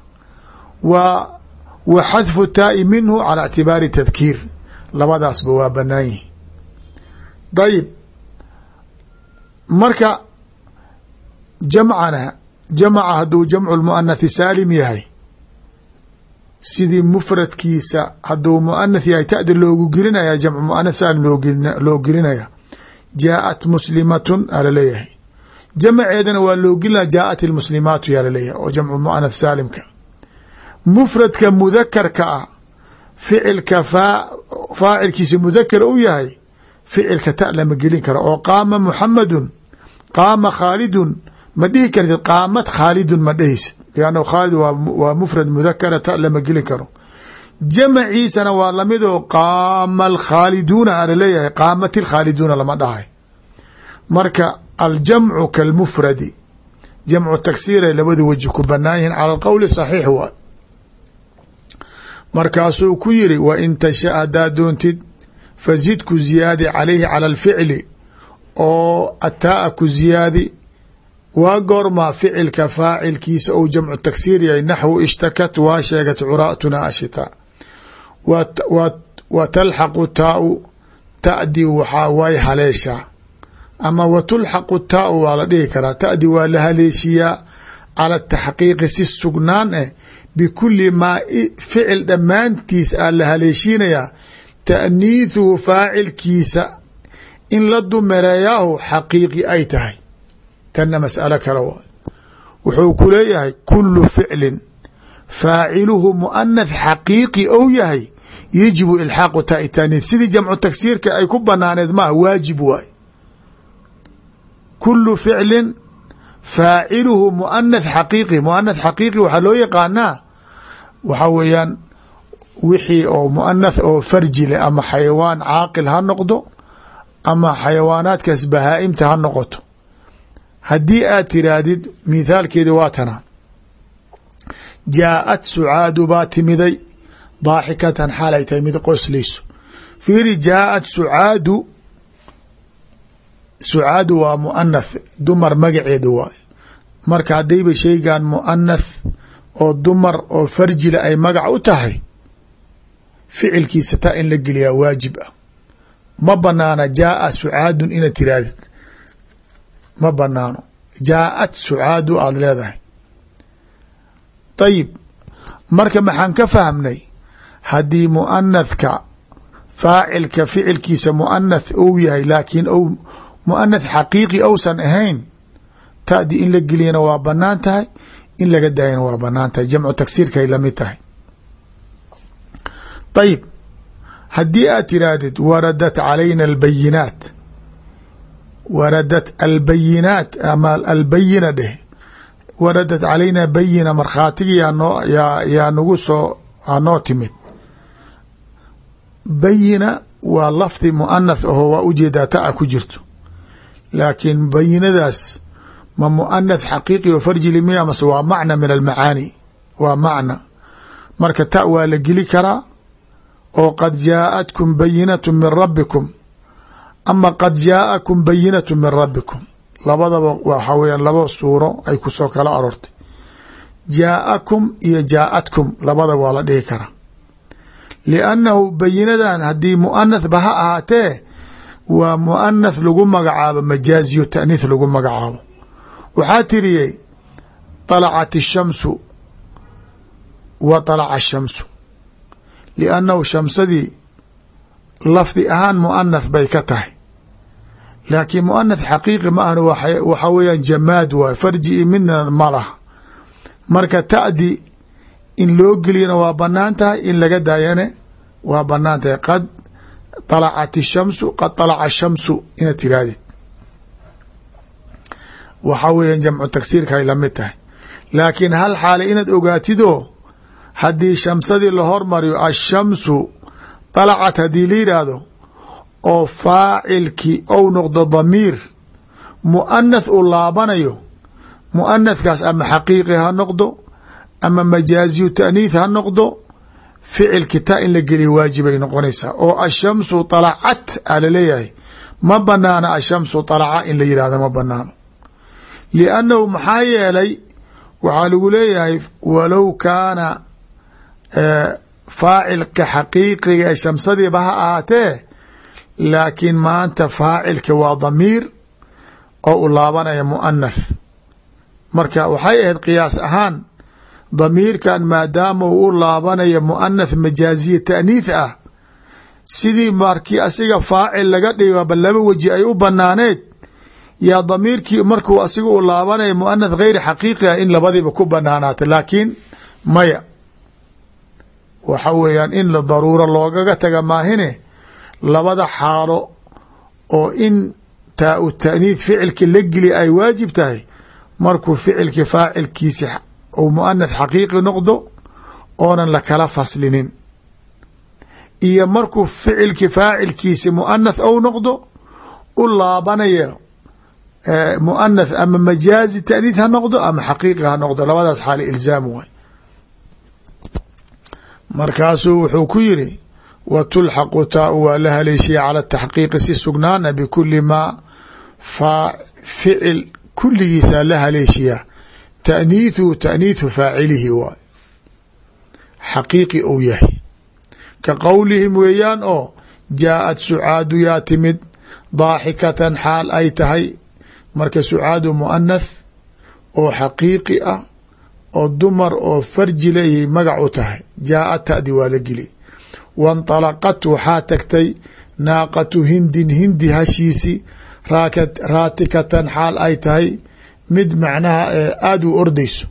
wa xadfu taa'i minhu cala اctibaari tadkiir, labadaasba waa banaan yihi. dayib, marka jamcana jamca hadduu jamcu lmuanathi saalim yahay, sidii mufradkiisa hadduu muanath yahay ta'da loogu gelinaya jamcu muanath saalim loo gelinaya. jaaءat muslimatun aa laleeyahay, jamceedana waa loo gelinaya jaaءat ilmuslimaatu yaa laleeyahay oo jamcu muanath saalimka. mufradka mudakarka ah ficilka faacilkiisa mudakar u yahay, ficilka ta lama gelin karo oo qaama muxamadun qaama khaalidun ma dhihi kartid qaamad khaalidun ma dhehaysid, liannahu khaalid waa mufrad mudakara ta lama gelin karo. jamaciisana waa lamid oo qaama alkhaaliduuna aa laleeyahay, qaamat ilkhaaliduuna lama dhahay. marka aljamcu kalmufradi jamcu taksiiray labada weji ku banaan yihiin cala alqowli saxiix waay. markaasuu ku yiri wain tasha haddaad doontid fazid ku ziyaadi calayhi cala alficli oo ataa ku ziyaadi. waa goormaa ficilka faacilkiisa ou jamcu taksiir yahay, naxwu ishtakat waa sheegat curaatuna ashitaa, wa talxaqu taau ta'di waxaa way haleeshaa, ama wa tulxaqu taau waa la dhihi karaa, ta'di waa la haleeshiyaa cala taxqiiqi si sugnaan eh bikuli maa ficil dhammaantiis aa la haleeshiinayaa. ta'niithuhu faacilkiisa in la dumereeyaahu xaqiiqi ay tahay, tanna mas'alo kale waay. wuxuu ku leeyahay kulu ficlin faaciluhu muanath xaqiiqi ou yahay yajibu ilxaaqu taai taaniith, sidii jamcu tagsiirka ay ku banaaneed maaha, waajib waay. kulu ficlin faaciluhu muanath xaqiiqi, muanath xaqiiqi waxaa loo yaqaanaa waxaa weeyaan wixii oo muanath oo farji leh, ama xayawaan caaqil ha noqdo ama xayawaanaadkaas bahaa'imta ha noqoto. haddii aad tiraahdid mithaalkeeda waa tana, jaaءat sucaadu baa timiday daaxikatan xaal ay tahay mid qoslayso. fiiri, jaaءat sucaadu, sucaadu waa muanath dumar magaceeda waay. marka haddayba shaygan muanath oo dumar oo farjile ay magac u tahay, ficilkiisa taa in la geliyaa waajib ah. ma banaana jaaءa sucaadun inaad tirahdid, ma banaano. jaaءat sucaadu aada leedahay. ayib, marka maxaan ka fahmnay haddii muanathka faacilka ficilkiisa muanath ou yahay laakiin ou muanath xaqiiqi ousan ahayn, ta'di in la geliyana waa banaan tahay, in laga daayana waa banaan tahay, jamcu tagsiirkaay lamid tahay. ayib, haddii aad tiraahdid waradat calayna albayinaat, waradat albayinaat ama albayina dheh, waradat calayna bayina, markhaatigii yaanoo yaa yaa nagu soo anoo timid. bayina waa lafdi muanath aho waa ujeedaa taa ku jirto, laakiin bayinadaas ma muanath xaqiiqi oo farjili miya mase waa macna min almacaani, waa macna. marka ta waa la geli karaa oo qad jaaءatkum bayinatu min rabbikum, ama qad jaaءakum bayinatu min rabbikum, labadaba waxa weyaan laba suuro ay kusoo kala aroortay. jaaءakum iyo jaaءatkum labadaba waa la dhihi karaa, liannahu bayinadan haddii muanath ba ha ahaatee waa muanath lagu magacaabo majaaziyo ta'niith lagu magacaabo. waxaa tiriyey طalacat الshamsu wa طalaca الshamsu, liannahu shamsadii lafdi ahaan muanath bay ka tahay, laakiin muanath xaqiiqi ma ahna waxa weeyaan jamaad waay, farji i midna ma laha. marka ta'di in loo geliyana waa banaan tahay, in laga daayane waa banaan tahay. qad طalacat الshamsu, qad طalaca الshamsu inaad tirahdid waxa weeyaan jamcu tagsiirka ay lamid tahay. laakiin hal xaale inaad ogaatidoo haddii shamsadii la hormariyo ashamsu طalacat haddii la yidhaahdo oo faacilkii ou noqdo damiir muanath uu laabanayo, muanathkaas ama xaqiiqi ha noqdo ama majaaziyu taaniith ha noqdo ficilki taa in la geliya waajibay noqonaysaa oo ashamsu طalacat a laleeyahay ma banaana ashamsu طalaca in la yihahdo ma banaano liannahu maxaa yeelay waxaa lagu leeyahay walow kaana faacilka xaqiiqiga ee shamsadiiba ha ahaatee laakiin maanta faacilka waa damiir oo u laabanaya muanath marka waxay ahayd qiyaas ahaan damiirkan maadaama uu u laabanaya muanath majaaziya taaniith ah sidii markii asiga faacil laga dhigaba laba weji ay u banaaneed yaa damiirkii markuu asiga u laabanaya muanath geyri xaqiiqi ah in labadiiba ku banaanaata laakiin maya waxa weeyaan in la daruuro loogaga taga maahine labada xaalo oo in taa u taaniith ficilki la geli ay waajib tahay markuu ficilki faacilkiisi ou muanath xaqiiqi noqdo oonan la kala faslinin iyo markuu ficilki faacilkiisi muanath ou noqdo u laabanaya muanath ama majaazi taaniith ha noqdo ama xaqiiqi ha noqdo labadaas xaali ilzaamu way markaasuu wuxuu ku yiri wa tulxaqu taa waa la haleeshiya cala taxqiiqi si sugnaana bikuli maa ficil kulligiisaa la haleeshiyaa taaniithuhu taaniithu faacilihi waay xaqiiqi ou yahay ka qowlihim weeyaan oo jaaءat sucaadu yaa timid daaxikatan xaal ay tahay marka sucaadu muanath oo xaqiiqi ah oo dumar oo farji leeyahay magac u tahay jaaءat ta'di waa la geli waاnطalaqat waxaa tagtay naaqatu hindin hindi hashiisi raatikatan xaal ay tahay mid macnaha aada u ordayso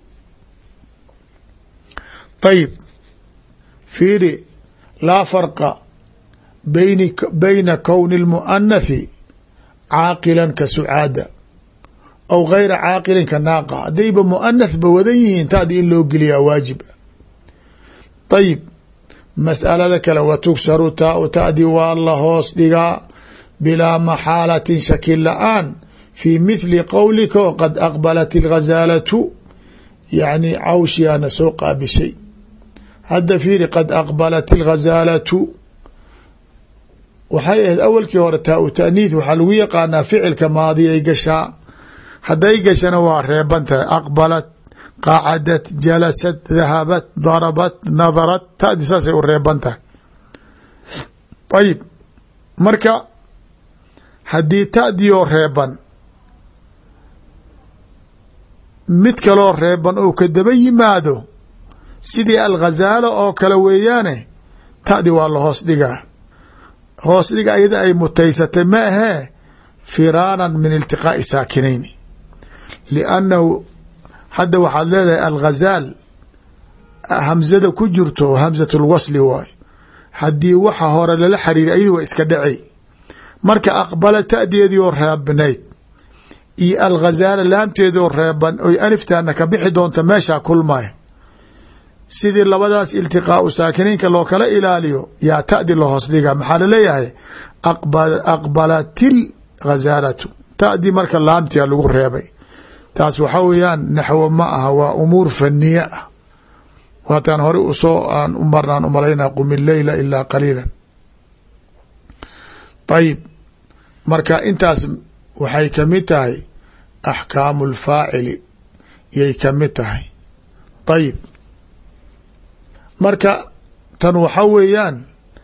ayib fiiri laa farqa bayni bayna kowni اlmuanathi caaqilan ka sucaada aw gayra caaqilin ka naaqa haddayba muanath ba wadan yihiin taadi in loo geliyaa waajib ayib mas'alada kale wa tugsaru taa u ta'di waa la hoos dhigaa bilaa maxaalatin shaki la-aan fii mithli qowlika oo qad aqbalat ilghazaalatu yacni cawshiyaana soo qaabishay hadda fiiri qad aqbalat ilghazaalatu waxay ahayd awalkii hore taa u taaniith waxaa lagu yaqaanaa ficilka maadi ay gashaa hadday gashana waa reeban tahay aqbalat qacadat jalasat dahabat darabat nadarat tadi saasay u reeban tahay ayib marka haddii ta'dioo reeban mid kaloo reeban ou ka daba yimaado sidii alghazaalo oo kale weeyaane ta'di waa la hoos dhigaa hoos dhiga ayada ay mutaysatay ma ahee firaaran min iltiqaa'i saakinayni liannahu hadda waxaad leedahay alghazaal hamzada ku jirto hamzat lwasli waay haddii waxa hore lala xariiray ayadu waa iska dhacay marka aqbala ta'deedii oo reebnayd iyo alghazaala laamteedii oo reeban oy aliftaana ka bixi doonta meeshaa kulmaya sidii labadaas iltiqaau saakiniinka loo kala ilaaliyo yaa ta'di la hoos dhiga maxaa laleeyahay aqbalatil ghazaalatu ta'dii marka laamtia lagu reebay taas waxaa weeyaan naxwo ma aha waa umuur faniye ah waataan hore usoo aan u marnaan umalaynaa qumi leyla ilaa qaliila ayib marka intaas waxay kamid tahay axkaamu lfaacili yay kamid tahay ayib marka tan waxaa weeyaan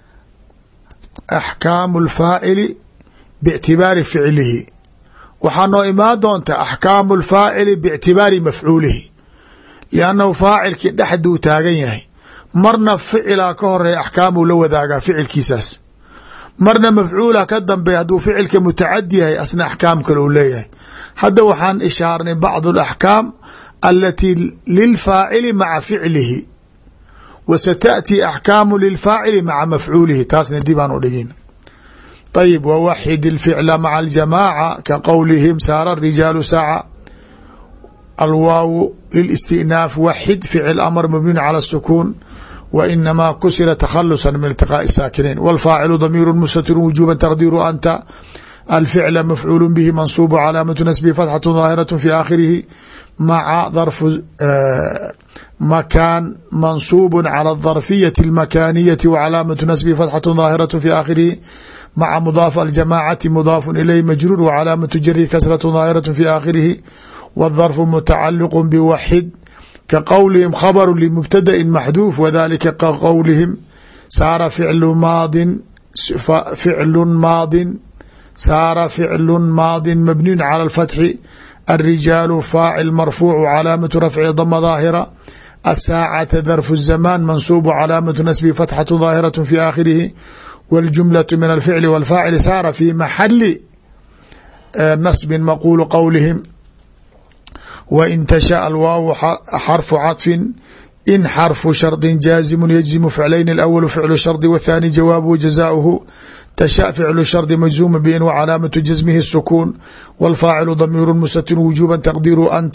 axkaamu lfaacili biictibaari ficlihi waxaa noo imaan doonta axkaamu lfaacili biictibaari mafcuulihi liannahu faacilkii dhexduu taagan yahay marna ficilaa ka horeeya axkaamuu la wadaagaa ficilkiisaas marna mafcuula ka dambeeya hadduu ficilka mutacadi yahay asna axkaam kale uu leeyahay hadda waxaan ishaarnay bacdu alaxkaam alatii lilfaacili maca ficlihi wa sata'tii axkaamu lilfaacili maca mafcuulihi taasna dib aan u dhigin ayib wwaxid اlficla maca aljamaaca ka qowlihim saara rijaalu saaca alwaaw lilistinaaf waxid ficil amr mabniun cala الsukuun wa inamaa kusira takhalusa min iltiqaaءi saakiniin wاlfaacilu damiiru mustatiru wujuba taqdiiru anta alficla mafcuul bihi mansuub calaamatu nasbihi fatxatu daahiraة fi aakhirihi maca darfu makaan mansuub calى الظarfiyaة الmakaniyaةi وcalaamaة nasbi fatxaة ظaahiraة fi aakhirihi maca mudaaf aljamacati mudaaf ilayh majruur وcalaamaة jari kasraة ظaahiraة fi aakhirihi wالظarfu mutacaliq bwaxid ka qowlihim khabru lmubtadaءi maxduuf wadalika ka qowlihim saara ficlu maadin ficlu maadin saara ficlu maadin mabniyu calى اlfatxi الrijaalu faacil marfuuc calaamaة rafci dama ظaahira الsاacة ظرف الزمان منصوب cلاaمة نسب فتحة ظاaهرة في آkhirihi والجملة من الفعل والفاacل sاar في محل نصب مقول qowلهم وإن تشhاء الواaو xرف cطف إن xرف شhرط جازم يجزم فعلين الأول فعل الشhرط والثاني جوابه جزاؤه تشhاء فعل الشhرط مجزوم بإن وcلاaمة جزمه السكون والفاacل ضمير مستتر وجوبا تقدير أنت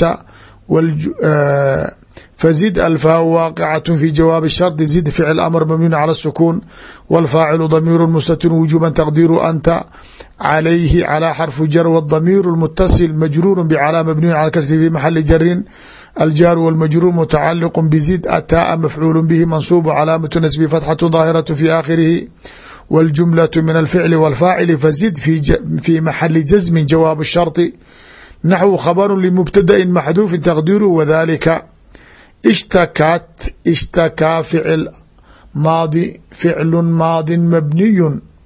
فزد الفاء واقعة في جواب الشرط زد فعل أمر مبني على السكون والفاعل ضمير مستتر وجوبا تقدير أنت عليه على حرف جر والضمير المتصل مجرور بعلامة مبني على الكسر في محل جر الجار والمجرور متعلق بزد التاء مفعول به منصوب علامة نسب فتحة ظاهرة في آخره والجملة من الفعل والفاعل فزد في في محل جزم جواب الشرط نحو خبر لمبتدأ محذوف تقديره وذلك اشتكت اشتكى فعل ماضي فعل ماض مبني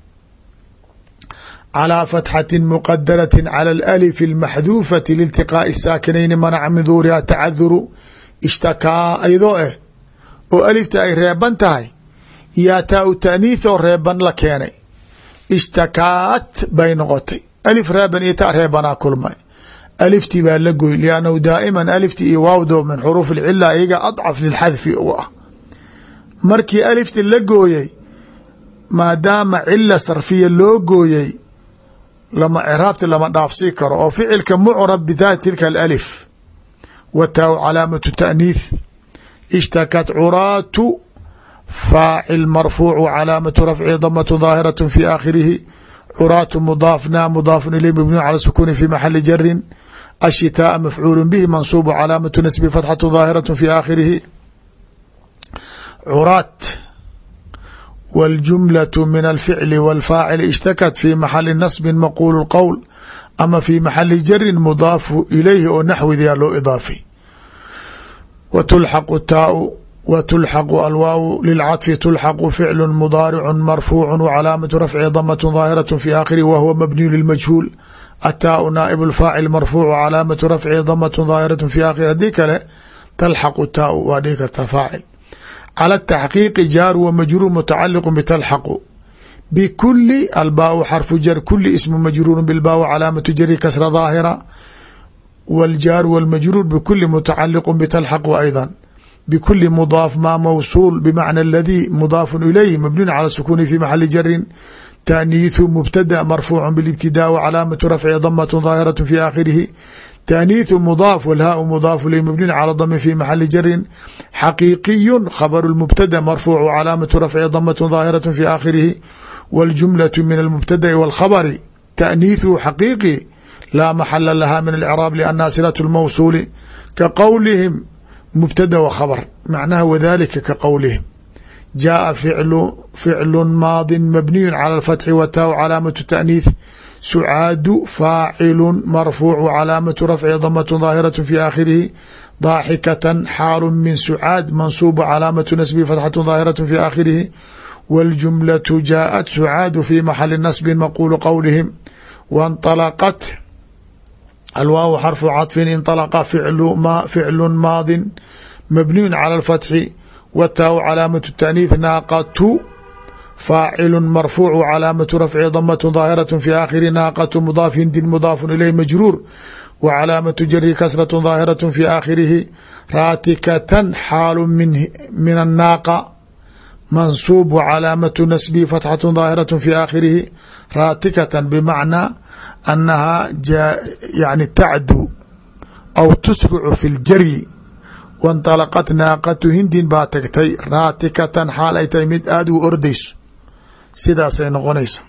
على فتحة مقدرة على الألف المحذوفة لالتقاء الساكنين منع من ظهورها تعذر اشتكى أيضو eh oo alifta ay reeban tahay yaa taa u taaniith oo reeban la keenay ishtakaat bay noqotay alif reeban iyo taa reebanaa kulmay aliftii baa la goy liannahu daa'iman alifti iyo waawdo min xuruuf alcila iyaga adcaf lilxadfi u ah markii alifti la gooyey maadaama cila sarfiya loo gooyey lama ciraabti lama dhaafsii karo oo ficilka mucrab bidaat tilka alif wa taa calaamatu taaniith اشhtakat curaatu faacil marfuucu calaamatu rafci damatu ظaahiraة fi aakhirihi curaatu mudaafna mudaafu ilay mabniyu calى sukuni fi maxali jarin الshitaaء mafcuul bihi mansuub calaamatu nasbi fatxaة ظaahiraة fi aakhirihi curaat wاljumlaة min alficli wاlfaacil ishtakat fi maxali nasbi maquul اqowl ama fi maxali jarin mudaafu ilayhi oo naxwidia loo idaafay وتلحق التاء وتلحق الواو للعطف تلحق فعل مضارع مرفوع وعلامة رفع ضمة ظاهرة في آخره وهو مبني للمجهول التاء نائب الفاعل مرفوع وعلامة رفع ضمة ظاهرة في آخره هديك له تلحق التاء وهديك التفاعل على التحقيق جار ومجرور متعلق بتلحق بكل الباء حرف جر كل اسم مجرور بالباء علامة جر كسر ظاهرة والجار والمجرور بكل متعلق بتلحق أيضا بكل مضاف ما موصول بمعنى الذي مضاف إليه مبني على السكون في محل جر تأنيث مبتدأ مرفوع بالابتداء وعلامة رفع ضمة ظاهرة في آخره تأنيث مضاف والهاء مضاف إليه مبني على ضم في محل جر حقيقي خبر المبتدأ مرفوع وعلامة رفع ضمة ظاهرة في آخره والجملة من المبتدأ والخبر تأنيث حقيقي لا محل لها من الإعراب لأنها صلة الموصول كقولهم مبتدأ وخبر معناه وذلك كقولهم جاء فعل فعل ماض مبني على الفتح والتاء علامة التأنيث سعاد فاعل مرفوع علامة رفع ضمة ظاهرة في آخره ضاحكة حال من سعاد منصوب علامة نسب فتحة ظاهرة في آخره والجملة جاءت سعاد في محل نصب مقول قولهم وانطلقت الواو حرف عطف انطلق فعل ما فعل ماض مبني على الفتح والتاء علامة التأنيث ناقة فاعل مرفوع علامة رفع ضمة ظاهرة في آخر ناقة مضاف هند مضاف إليه مجرور وعلامة جر كسرة ظاهرة في آخره راتكة حال من من الناقة منصوب علامة نسب فتحة ظاهرة في آخره راتكة بمعنى أنها يعني تعدو أو تسرع في الجري وانطلقت ناaqة hindin baa tagtay raatikatan xaal ay tahay mid aada u ordayso sidaasay noqonaysa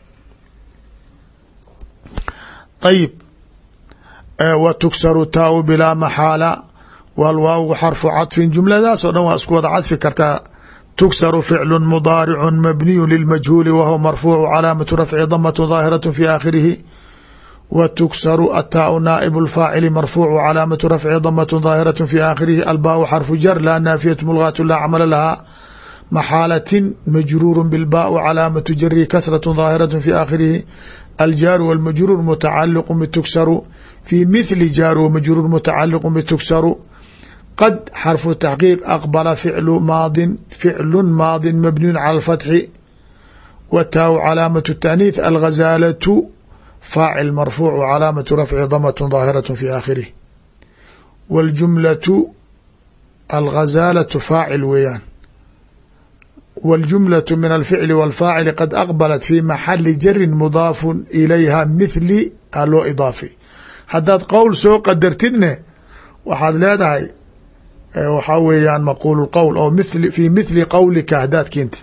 ayib wa tuksaru taau bilaa maxaala wاlwaaw xarfu caطfin jumladaas oo dhan waa isku wada cadfi kartaa. تكسر فعل مضارع مبني للمجهول وهو مرفوع علامة رفع ضمة ظاهرة في آخره. وتكسر التاء نائب الفاعل مرفوع علامة رفع ضمة ظاهرة في آخره. الباء حرف جر لا نافية ملغاة لا عمل لها محالة مجرور بالباء علامة جره كسرة ظاهرة في آخره. الجار والمجرور متعلق بتكسر في مثل جار ومجرور متعلق بتكسر. قد حرف تحقيق أقبل فعل ماض فعل ماض مبني على الفتح. والتاء علامة التأنيث. الغزالة فاعل مرفوع علامة رفع ضمة ظاهرة في آخره. والجملة الغزالة فاعل ويان. والجملة من الفعل والفاعل قد أقبلت في محل جر مضاف إليها مثل لو إضافي. hadaad qowl soo qadartidne waxaad leedahay waxaa weeyaan maquul qowl oo ml fi mithli qowlika hadaad keentid.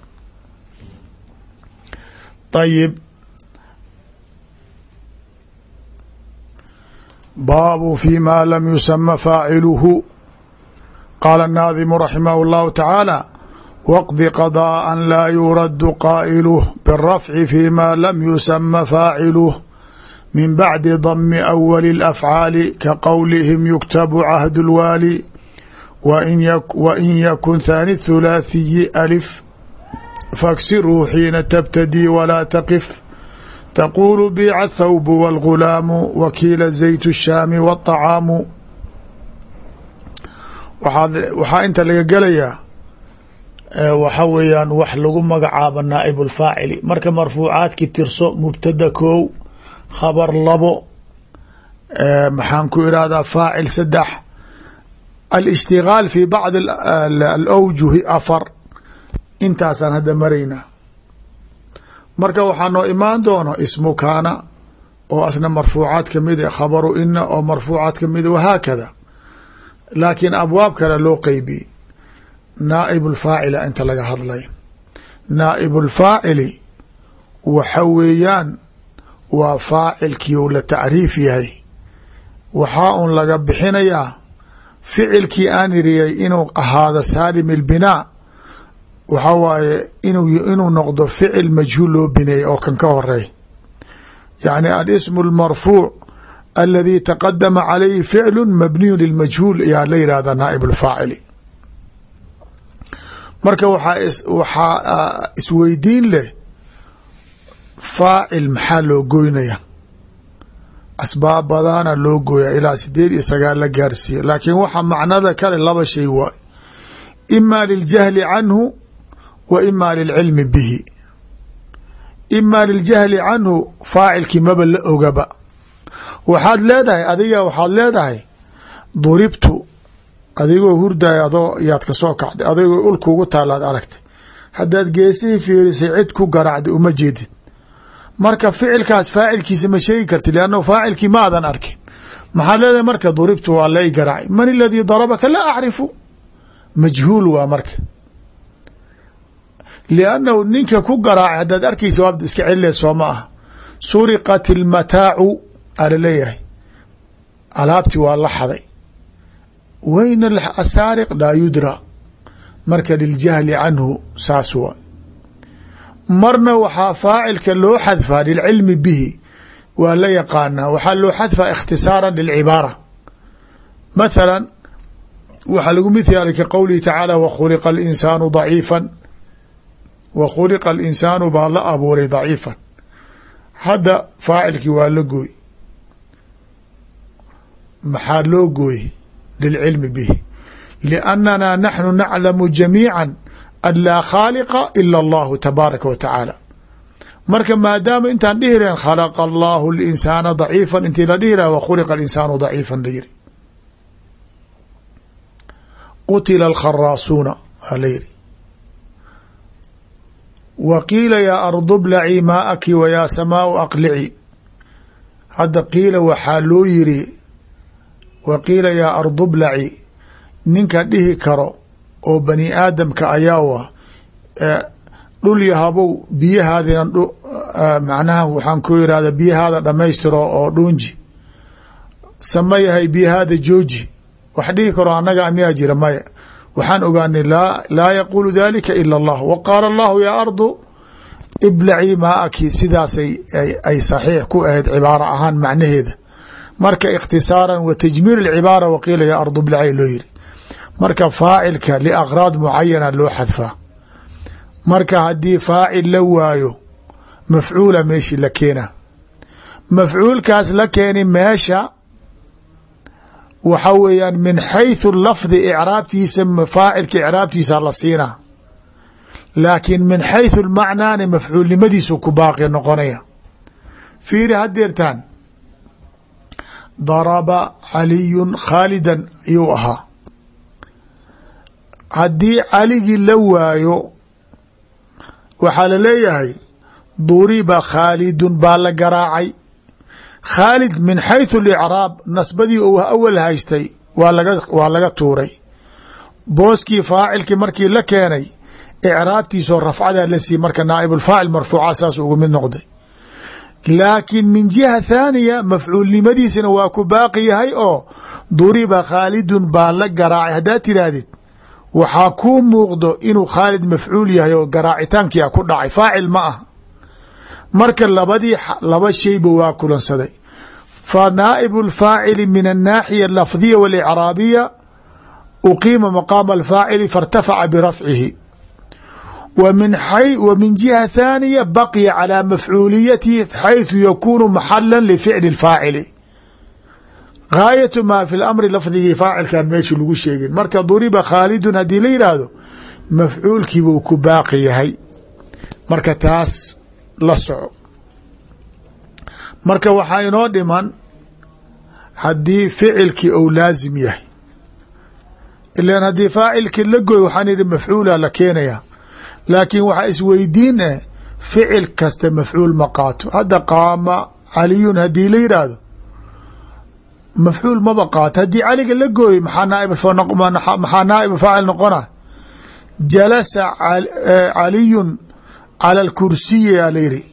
ayib baabu fi ma lam yusama faaciluhu. qaala الnaadimu raximah اllahu tacaala waqdi qadاءa laa yuradu qaa'iluh biالrafci fi ma lam yusama faaciluh min bacdi dami awali اlafcaali ka qowlihim yuktabu cahd اlwaali. wain yakun thaani thulaathiyi alif faksiruu xiina tabtadii walaa taqif. taquulu biica athawbu wاlgulaamu wakiila zayt الshaami wالطacaamu. waxaa inta laga gelayaa waxa weeyaan wax lagu magacaabo naa'ib اlfaacili. marka marfuucaadki tirso mubtada kow, khabar labo, maxaan ku irahdaa faacil saddex, alishtigaal fi bacdi alawjuhi afar. intaasaan hadda maraynaa. marka waxaa noo imaan doono ismu kaana oo asna marfuucaad kamid e, khabaru ina oo marfuucaad kamid e, wahaakada. laakiin abwaab kale loo qeybiyey. naa'ib اlfaacila inta laga hadlay, naa'ib اlfaacili waxa weeyaan waa faacilkii u la tacriif yahay. waxaa un laga bixinayaa ficilkii aan iriyay inuu ahaado saalim اlbinaa. waxaa waaye inuu inuu noqdo ficil majhuul loo bineeyey oo kan ka horey. yacni alismu اlmarfuuc aladi taqadama calayhi ficlu mabniyu lilmajhuul ayaa la yihahda naa'ib اlfaacili. marka waxaa waxaa isweydiin leh faacil maxaa loo goynaya? asbaab badana loo gooya ilaa sideed iyo sagaal la gaarsiiya. laakiin waxa macnada kale laba shay waay, ima liljahli canhu wa ima lilcilmi bihi. ima liljahli canhu faacilkii maba la ogaba. waxaad leedahay adiga waxaad leedahay duribtu adigoo hurdaaya adoo yaad ka soo kacday, adigoo ulkuugu taalaad aragtay. haddaad geesihii fiirisay cid ku garacday uma jeedid. marka ficilkaas faacilkiisa ma sheegi karti lannahu faacilkii ma adan arkin. maxaad leedahay marka duribtu waa la i garacay. man aladii darabaka laa acrifu, majhuul waa marka. liannahu ninka ku garaacay haddaad arkaysa waabd iska celileed soo ma aha. suriqat ilmataacu ala leeyahay, alaabtii waa la xaday. wayna asaariq laa yudra. marka liljahli canhu saas waa. marna waxaa faacilka loo xadfaa lilcilmi bihi, waa la yaqaanaa. waxaa loo xadfaa ikhtisaara lilcibaara. mathala waxaa lagu mithaali ka qowlihi tacaala wakhuliqa alinsaanu daciifan. wakhuliqa alinsaanu baa la abuuray daciifan. hadda faacilkii waa la gooy. maxaa loo gooy? lilcilmi bihi. liannana naxnu naclamu jamiica an laa khaaliqa ila allahu tabaaraka wa tacaala. marka maadaama intaan dhihi lahen khalaqa allahu linsaana daciifan, intii la dhihi laha wakhuliqa alinsaanu daciifan la yiri. qutila alkharaasuuna waa la yiri. wa qiila yaa ardu blacii maa'aki wa yaa samaau aqlici. hadda qiila waxaa loo yiri wa qiila yaa ardu blaci. ninka dhihi karo oo bani aadamka ayaa wa dhul yahabow biyahaadina macnaha waxaan ku yirahda biyahaada dhamaystiro oo dhuunji. sama yahay biyahaada jooji wax dhihi karo annaga miyaa jira maya waxaan ogaanay laa yaquulu dalika ila allah wa qaala allahu yaa ardu iblacii maaki sidaasay ay saxiix ku ahayd cibaaro ahaan macnaheeda marka ikhtisaaran wa tajmiil اcibaara waqiila yaa ardu iblacii loo yiri marka faacilka liakraad mucayana loo xadfaa marka haddii faacil la waayo mafcuula meeshii la keena mafcuulkaas la keeni meesha waxa weeyaan min xayثu lafdi icraabtiisa faacilka icraabtiisa la siinaa laakiin min xayثu lmacnaani mafcuulnimadiisu ku baaqi noqonaya fiiri hadeertaan daraba caliyun khaalidan ayuu ahaa haddii caligii la waayo waxaa la leeyahay duriba khaalidun baa la garaacay khaalid min xayثu اlicraab nasbadii uu awal haystay waa laga waa laga tuuray booskii faacilkii markii la keenay icraabtiisoo rafcadaa la sii marka naaib اlfaacil marfuuca saas ugu mid noqday laakiin min jiha thaaniya mafcuulnimadiisina waa ku baaqi yahay oo duriba khaalidun baa la garaacay haddaad tidhaahdid waxaa kuu muuqdo inuu khaalid mafcuul yahay oo garaacitaankia ku dhacay faacil ma ah marka labadii laba shayba waa kulansaday fa naa'ibu اlfaacili min الnaaxiya alafdiya waاlicraabiya uqiima maqaama alfaacili faاrtafaca birafcihi wa min jiha thaaniya baqiya calىa mafcuuliyatihi xayثu yakunu maxala lificli اlfaacili gaayatu maa fi lamri lafdigii faacilkan meeshu lagu sheegin marka duriba khaalidun haddii la yidhaahdo mafcuulkiibuu ku baaqi yahay marka taas la soco marka waxaa inoo dhiman haddii ficilkii ou laasim yahay ilan haddii faacilkii la goy waxaan idhi mafcuula la keenaya laakiin waxaa isweydiin eh ficil kasta mafcuul ma qaato hadda qaama caliyun haddii la yidhaahdo mafcuul maba qaato haddii caliga la gooy maxaa naaibmaxaa naaib faacil noqona jalasa caliyun cala alkursiyi aa la yidhi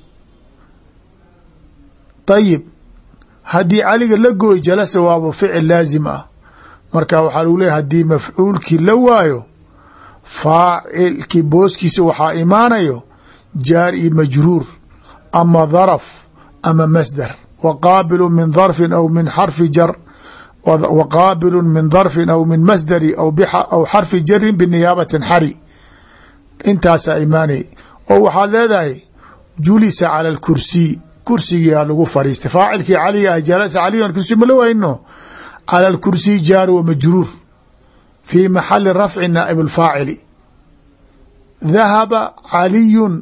ayib haddii caliga la gooy jalasa waaba ficil laazim ah marka waxaa lagu leeyahy haddii mafcuulkii la waayo faacilkii booskiisa waxaa imaanayo jaar iyo majruur ama daraf ama masdar wa qaabilu min darfin aw min xarfi jar wa qaabilu min darfin aw min masdari aw xarfi jarin biniyaabatin xari intaasaa imaanay oo waxaad leedahay julisa cala alkursiy kursigiia lagu fariistay faacilkii caliga ah jalasa caliyan kursi ma la wayno cala alkursiy jaar wa majruur fii maxali rafci naaib اlfaacili dahaba caliyun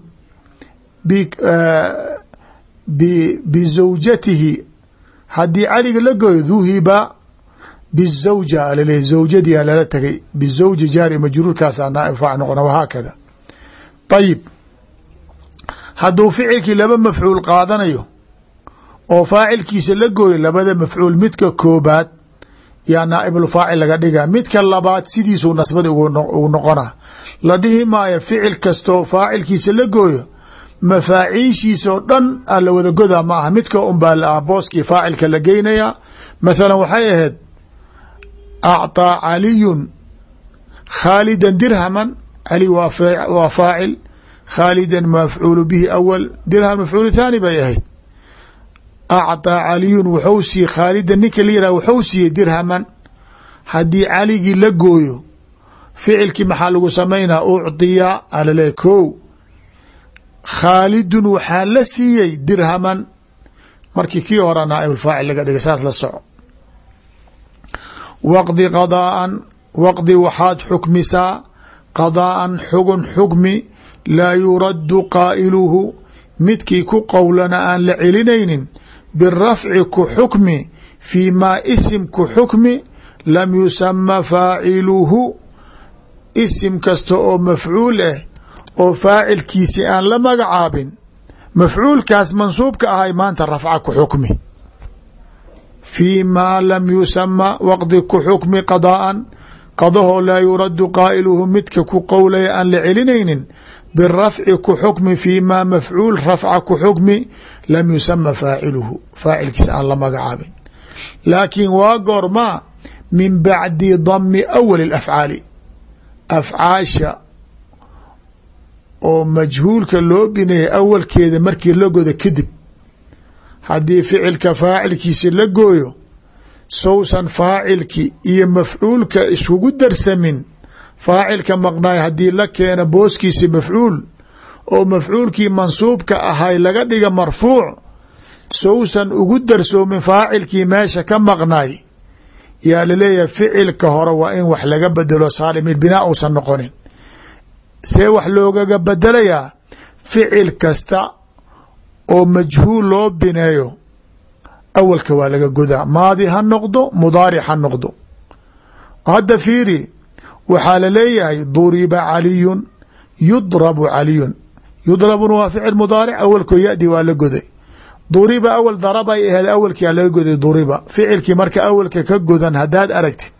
bizawjatihi haddii caliga la goyo duhiba bizawja alaleeyahy zawjadii a lala tegay bizawji jaari majruurkaasaa naaib faacil noqona wahaakada ayib hadduu ficilkii laba mafcuul qaadanayo oo faacilkiisa la gooyo labada mafcuul midka koobaad yaa naaibulfaacil laga dhiga midka labaad sidiisuu nasbada ugu noqona la dhihi maayo ficil kastoo faacilkiisa la gooyo mafaaciishiisoo dhan a la wada godaa ma aha midka unbaa la ah booskii faacilka la geynaya mathalan waxay ahayd acطىa caliyun khaalidan dirhaman cali waa faacil khaalidan mafcuulu bihi awal dirham mafcuulu thaani bay ahayd acطىa caliyun wuxuu siiyey khaalidan ninka la yihah wuxuu siiyey dirhaman haddii caligii la gooyo ficilkii maxaa lagu samaynaa ucطiya alale ko khaalidun waxaa la siiyey dirhaman markii kii hora naaibulfaacil laga dhigay saas la soco waqdi qadaaan waqdi waxaad xukmisaa qadaaan xugun xukmi laa yuraddu qaa'iluhu midkii ku qowlana aan la celinaynin birafci ku xukmi fii maa isim ku xukmi lam yusama faaciluhu isim kasta oo mafcuul ah oo faacilkiisi aan la magacaabin mafcuulkaas mansuubka ahay maanta rafca ku xukmi fii maa lam yusama waqdi ku xukmi qadaa'an qadahoo laa yuraddu qaa'iluhu midka ku qowlaya aan la celinaynin birafci ku xukmi fii maa mafcuul rafca ku xukmi lam yusama faaciluhu faacilkiisa aan la magacaabin laakiin waa goormaa min bacdi dami awali اlafcaali afcaasha oo majhuulka loo bineeyay awalkeeda markii la godo kadib haddii ficilka faacilkiisi la gooyo sowsan faacilki iyo mafcuulka iskugu darsamin faacilka maqnaay haddii la keena booskiisi mafcuul oo mafcuulkii mansuubka ahay laga dhiga marfuuc sowsan ugu darsoomin faacilkii meesha ka maqnaay yaa laleeyahay ficilka hore waa in wax laga bedelo saalimil binaa uusan noqonin see wax loogaga bedelayaa ficil kasta oo majhuul loo bineeyo awalka waa laga godaa maadi ha noqdo mudaaric ha noqdo hadda fiiri waxaa laleeyahay duriba caliyun yudrabu caliyun yudrabuna waa ficil mudaaric awalkoo yadi waa la goday duriba awal darabay aheed awalkia laga goday duriba ficilkii marka awalka ka godan haddaad aragtid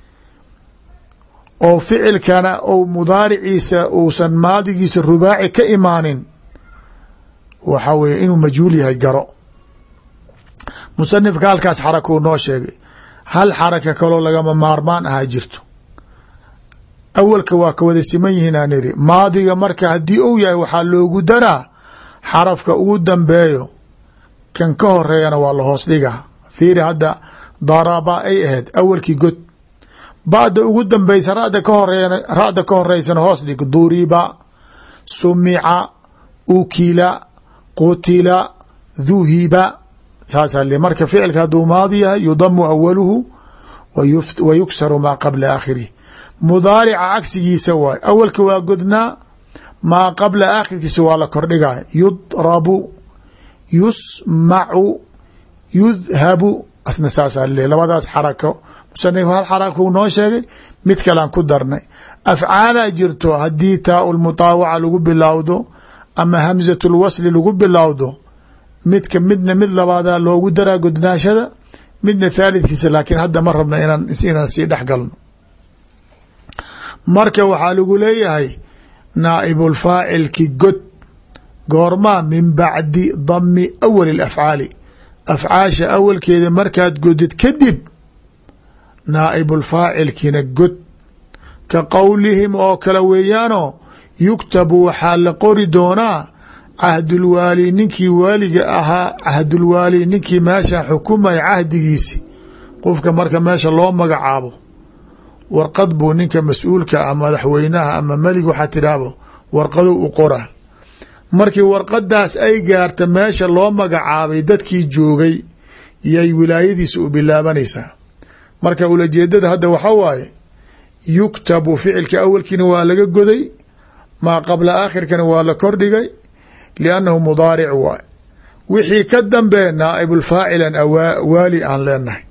oo ficilkana ou mudaariciisa uusan maadigiisa rubaaci ka imaanin waxaa weye inuu majhuul yahay garo musanifka halkaas xaraka uu noo sheegay hal xaraka kaloo lagama maarmaan ahaa jirto awalka waa ka wada siman yihiin aan iri maadiga marka haddii ou yahay waxaa loogu daraa xarafka ugu dambeeyo kan ka horeeyana waa la hoos dhigaa fiiri hadda daraba ay ahayd awalkii god bacda ugu dambeysa rada ka horeeyana ra'da ka horeysana hoos dhig duriba sumica ukila qutila dhuhiba saasaa le marka ficilka hadduu maadi yahay yudamu awaluhu wa yuksaru maa qabla aakhirih mudaarica cagsigiisa waay awalka waa godnaa maa qabla aakhirkiisa waa la kordhigaa yudrabu yusmacu yudhabu asna saasaa le labadaas xarako musanif hal xaraka uu noo sheegay mid kalean ku darnay afcaalaa jirto haddii taa ulmutaawaca lagu bilowdo ama hamzat lwasli lagu bilowdo midka midna mid labaadaa loogu daraa godnaashada midna thaalidkiisa laakiin hadda ma rabna inaan inaan sii dhex galno marka waxaa lagu leeyahay naaibulfaacilki god goormaa min bacdi dami awali اlafcaali afcaasha awalkeeda markaad godid kadib naaibulfaacilkina god ka qowlihim oo kale weeyaano yuktabu waxaa la qori doonaa cahdulwaali ninkii waaliga ahaa cahdulwaali ninkii meesha xukumaya cahdigiisi qofka marka meesha loo magacaabo warqad buu ninka mas-uulka a madaxweynaha ama melig waxaa tidhaahdo warqadu u qora markii warqadaas ay gaarta meesha loo magacaabay dadkii joogay yay wilaayadiisa u bilaabanaysaa marka ulajeedada hadda waxa waaye yuktabu ficilka awalkiina waa laga goday maa qabla aakhirkana waa la kordhigay liannahu mudaaric waay wixii ka dambee naaibulfaacilan waali aan leenahay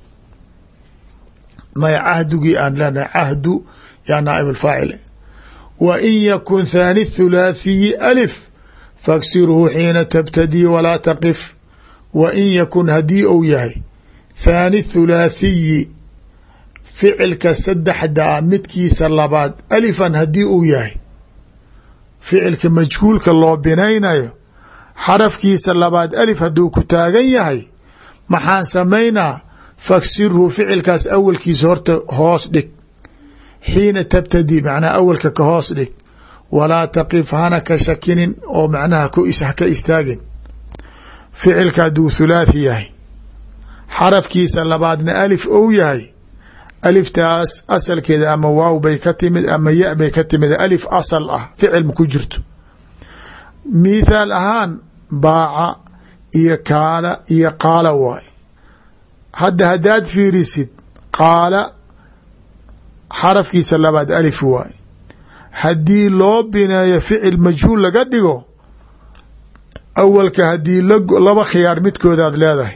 maya cahdigii aan leenahay cahdu yaa naaibulfaacil wa in yakun thaani thulaathiyi alif faksirhu xiina tabtadii walaa taqif wa in yakun haddii ou yahay thaani thulaathiyi ficilka saddexdaa midkiisa labaad alifan haddii uu yahay ficilka majhuulka loo binaynayo xarafkiisa labaad alif hadduu ku taagan yahay maxaan samaynaa faksirhu ficilkaas awalkiisa horta hoos dhig xiina tabtadi macnaha awalka ka hoos dhig walaa taqif hana ka shakinin oo macnaha haka istaagin ficilka hadduu thulaathi yahay xarafkiisa labaadna alif ou yahay aliftaas asalkeeda ama waaw bay ka timid ama ya bay ka timid alif asal ah ficil ma ku jirto mithaal ahaan baaca iyo kaala iyo qaala waay hadda haddaad fiirisid qaala xarafkiisa labaad alif waay haddii loo bineeyo ficil majhuul laga dhigo awalka haddii laba khiyaar midkoodaad leedahay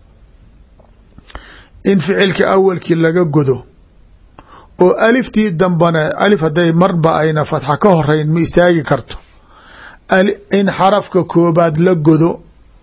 in ficilka awalkii laga godo oo aliftii dambana alif hadday marba ayna fatxa ka horeyn ma istaagi karto in xarafka koobaad la godo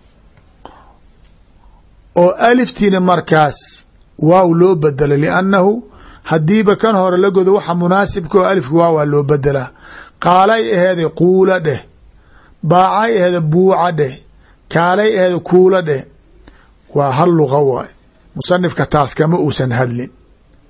oo aliftiina markaas waaw loo bedela liannahu haddiiba kan hore la godo waxa munaasibka oo alifka waawaa loo bedelaa qaalay aheede quula dheh baacay aheede buuca dheh kaalay aheede kuula dheh waa hal luqa waay musanifka taas kama uusan hadlin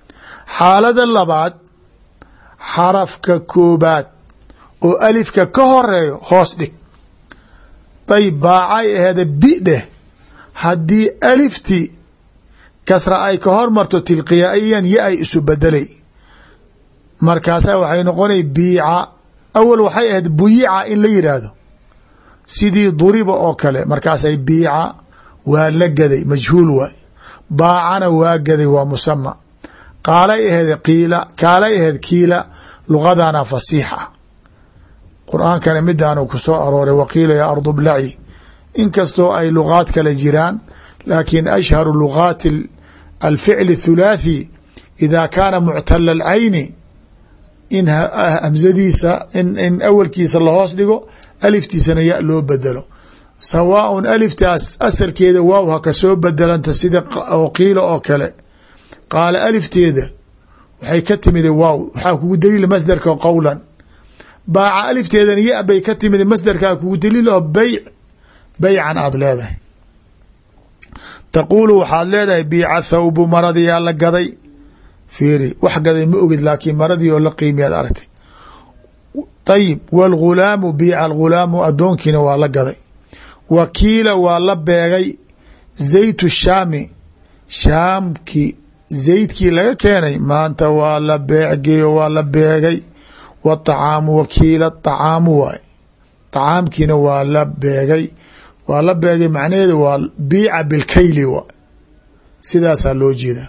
xaalada labaad xarafka koobaad oo alifka ka horeeyo hoos dhig. dayb baacay aheeda bi dheh, haddii alifti kasra ay ka hormarto tilqiyaa'iyan ya ay isu bedelay, markaasaa waxay noqonay biica. awal waxay ahayd buyica in la yidhaahdo sidii duriba oo kale, markaasay biica waa la gaday majhuul waay, baacana waa gaday waa musama. qaalay aheed qiila, kaalay aheed kiila, luqadana fasiix ah. qur-aankana midaanu ku soo arooray waqiila yaa ardu blaci, inkastoo ay luqaad kale jiraan, laakiin ashharu luqaati alficl thulaathi ida kaana muctala alcayni in hamzadiisa in awalkiisa lahoos dhigo, aliftiisana ya loo bedelo. sawaaun aliftaas asalkeeda waaw ha kasoo bedelanta sida oo qiila oo kale. qaala alifteeda waxay ka timid waaw, waxaa kugu daliila masdarka qowlan. baaca alifteedana ya bay ka timid masdarkaa kugu daliilo bayc, baycan aada leedahay. taquulu waxaad leedahay biica thawbu, maradiyaa la gaday. fiiri wax gaday ma ogid, laakiin maradii oo la qiimiyaad aragtay. ayib wاlghulaamu biica alghulaamu, adoonkiina waa la gaday. wakiila waa la beegay zaytu shaami, shaamki zaydkii laga keenay maanta waa la beecgeeyo waa la beegay. wطacaamu wakiila طacaamu waay, طacaamkiina waa la beegay, waa la beegay macnaheeda waa biica bilkayli waay, sidaasaa loo jeeda.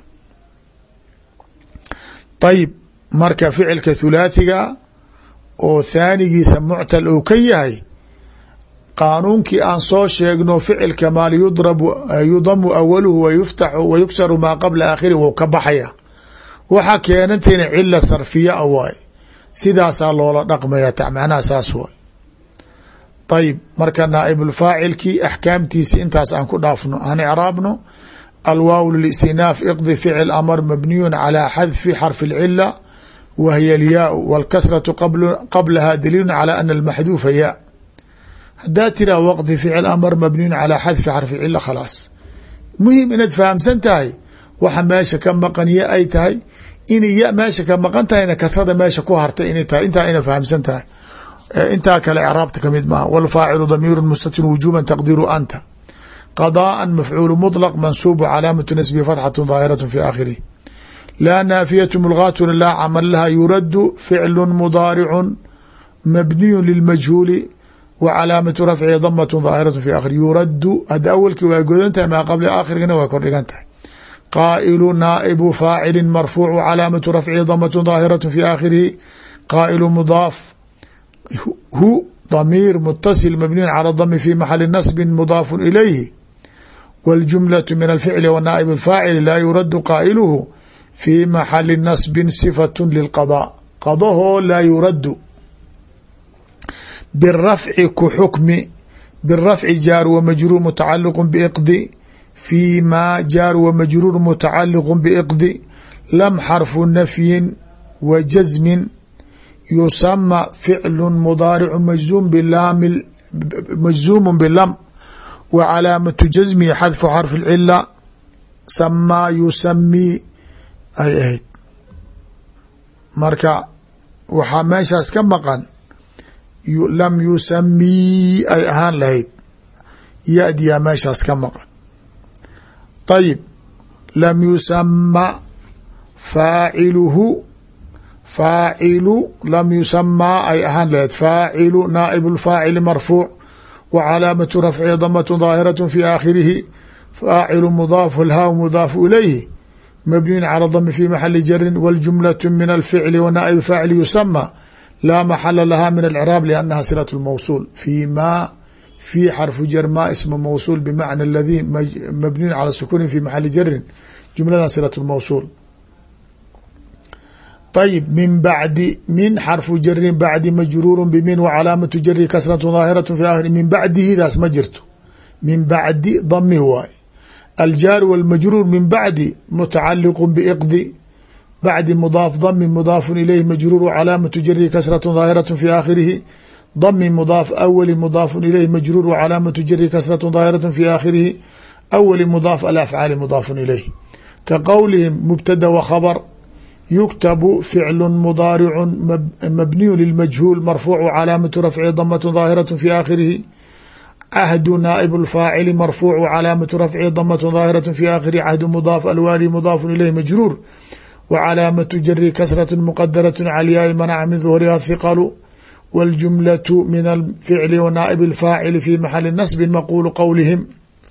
ayib marka ficilka thulaathiga oo thaanigiisa muctal uu ka yahay, qaanuunkii aan soo sheegno ficilka maal yudrabu yudamu awaluhu wayuftaxu wayugsaru maa qabla aakhiri wou ka baxaya. waxa keenantayna cila sarfiya a waay, sidaasaa loola dhaqmaya, macnaha saas waay. ayib marka naaibulfaacilkii axkaamtiisi intaas aan ku dhaafno, aan icraabno. alwaaw lilistinaaf iqdi ficil amr mabniyun calaa xadfi xarfi اlcila wa hiya alyaau wاlkasratu qablaha daliilun calى ana almaxduufa yaa. haddaad tiraa waqdi ficil amr mabniyun calaa xadfi xarfi اlcila khalaas. muhim inaad fahamsan tahay waxa meesha ka maqan ya ay tahay, inay ya meesha ka maqan tahayna kasrada meesha ku hartay inay tahay, intaa ina fahamsan tahay. intaa kale icraabta kamid maaha. wاlfaacilu damiiru mustatir wujuba taqdiru anta. qضاء mafcuul mطلq mansuub calaamaة nasbi fatxaة ظaahiraة fi aakhirih. laa naafiyaة mulgaatuna laa camal laha yuradu ficlu mudaaricu mabniyu lilmajhuuli wa calaamatu rafcihi damaة ظaahiraة fi aakhirih. yuradu hadda awalkii waa godan tahay, maa qabla aakhirigana waa kordhigan tahay. qaa'ilu naa'ibu faacili marfuucu calaamatu rafcihi damaة ظaahiraة fi aakhirihi. qaa'ilu mudaaf hu damiir mutasil mabniyu calى dami fi maxali nasbi mudaafu ilayhi. wاljumlaة min alficli wa naa'ib اfaacili laa yuradu qaa'iluhu fi maxali nasbi sifaة lilqadاء. qadahoo laa yuradu birafci ku xukmi. birafci jaar wa majruur mutacaliq biiqdi. fi ma jaar wa majruur mutacaliq biiqdi. lam xarfu nafyin wa jazmin yusama ficlu mudaaricu majzuum bilaam majzuumu bilam wa calaamatu jasmihi xadfu xarfi اlcila. samaa yusamii ay ahayd, marka waxaa meeshaas ka maqan lam yusamii ay ahaan lahayd, yadiyaa meeshaas ka maqan. ayib lam yusama faaciluhu, faacilu lam yusamaa ay ahaan lahayd. faacilu naaib اlfaacili marfuuc wa calaamatu rafcihi damaة ظaahiraة fi aakhirihi. faacilu mudaafu lhaa mudaafu ilayhi mabniyun calى dami fi maxali jarin. wاljumlaة min alficli wa naaib faacili yusama laa maxala laha min alcraab liannaha silaة اlmawsuul. fi ma fi xarfu jar ma ismu mawsuul bimacna aladii mabniyun calى sukuuni fi maxali jarin, jumladan silaة اlmawsuul. ayib min bacdi, min xarfu jarin bacdi majruuru bmin wa calaamatu jari kasratu daahiraة fi aakhiri. min bacdihidaas ma jirto, min bacdi dami waay. aljaaru wاlmajruur min bacdi mutacaliqu biiqdi. bacdi mudaaf dami mudaafu ilayhi majruur wa calaamatu jari kasratu daahiraة fi aakhirihi. dami mudaaf awali mudaafu ilayhi majruur wa calaamatu jari kasratu daahiraة fi aakhirihi. awali mudaaf alafcaali mudaafu ilayh. ka qowlihim mubtada wa khabr yuktabu ficlu mudaaricu mabniyu lilmajhuul marfuucu calaamatu rafci damatu daahiraة fi aakhirihi cahdu naaib اlfaacili marfuucu calaamatu rafci damatu daahiraة fi aakhirihi cahdu mudaaf alwaali mudaafu ilayh majruur wa calaamatu jari kasraة muqadaraة calyaai manaca min duhuriha hiqalu wاljumlaة min alficli wa naaib اlfaacili fi maxali nasbi maquulu qowlihim